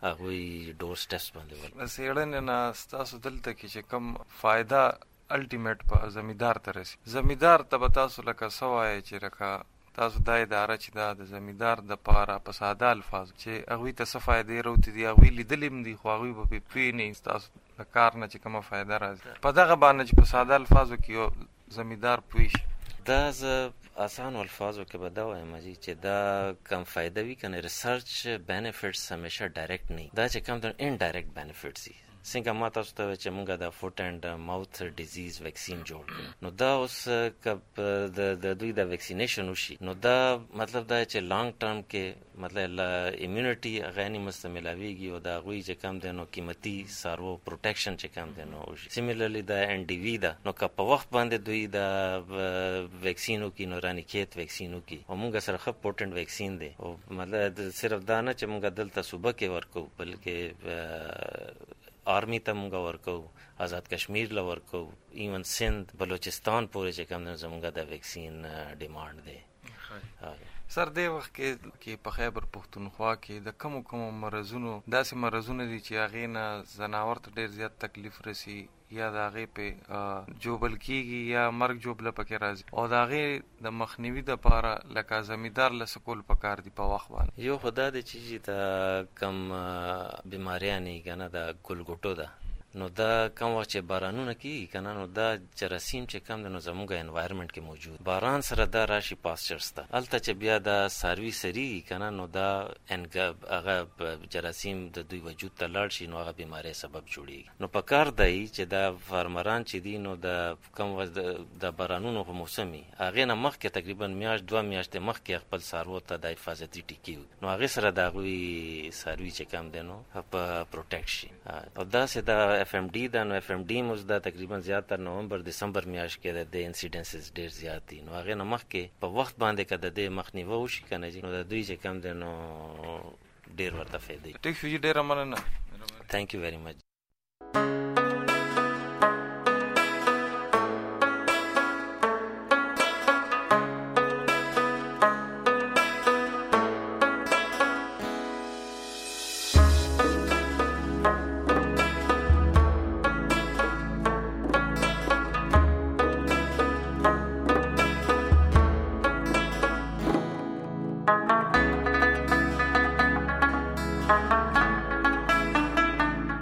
هغه ډور سټیپس باندې ول. سیړن نه تاسو دلته کې چې کم فائدہ الټیمیټ په زمیدار ته رسي. زمیدار ته به تاسو لکه سوای چې رکا تاسو د اداره چې دا د زمیدار د پاره په ساده الفاظ چې هغه ته څه فائدې وروتي دي هغه لیدلم دي خو هغه په پی نه تاسو د کار نه چې کومه فائدہ راځي په دغه باندې چې په ساده الفاظو کې زمیدار پوښ دا ز آسان الفاظو کې به دا وایم چې دا کم فائدہ وی کنه ریسرچ بینیفټس همیشه ډایرکټ نه دا چې کم د ان ډایرکټ بینیفټس دي. څنګه ما تاسو ته چې موږ د فوټ اینڈ ماوث ډیزیز ویکسین جوړ کړو نو دا اوس کب د د دوی د ویکسینیشن وشي نو دا مطلب دا چې لانګ ټرم کې مطلب ایمیونټي غنی مستملاویږي او دا غوي چې کم دنو قیمتي سارو پروټیکشن چې کم دنو وشي. سیمیلرلی دا ان ډی وی دا نو که په وخت باندې دوی دا ویکسینو کې نو رانی کېت ویکسینو کې او موږ سره خپ پورټنت ویکسین دی او مطلب صرف دا نه چې موږ دلته صوبه کې ورکو بلکې آرمی ته موږ ورکو، آزاد کشمیر له ورکو، ایون سند بلوچستان پورې چې کوم زموږ د ویکسین ډیمانډ دی. سر دې وخت کې کې په خیبر پښتونخوا کې د کوم کوم مرزونو داسې مرزونه دي چې هغه نه زناور ته ډیر زیات تکلیف رسی یا د هغې په جوبل کېږي یا مرګ جوبله پکې راځي او د هغې د مخنیوي دپاره لکه زمیندار له سکول پکار دي په وخت باندې. یو خو دا دی چې د کم بیماریانې که نه د ګلګوټو ده نو دا کم وخت چې بارانونه کېږي که نه نو دا جراثیم چې کم دی نو زموږ انوایرمنټ کې موجود باران سره دا راشي پاسچرز ته هلته چې بیا دا څاروي سریږي که نه نو دا هغه جراثیم د دوی وجود ته لاړ شي نو هغه بیمارۍ سبب جوړېږي. نو په کار دی چې دا فارمران چې دي نو د کم وخت د بارانونو په موسم وي هغې نه مخکې تقریبا میاشت دوه میاشتې مخکې خپل څاروو ته د حفاظتي ټیکې وي نو هغې سره د هغوی څاروي چې کم دی نو په پروټیکټ شي. او داسې د اف ام ډي دا نو اف ام ډي موس دا تقریبا زیاتر نومبر دسمبر میاشت کې د دې انسیډنسز ډېر زیات دي نو هغې نه مخکې په وخت باندې که د دې مخنیوه وشي که نه نو د دوی چې کم دی نو ډېر ورته فایدې. ټیک شو جي ډېره مننه. تھینک یو ویری مچ.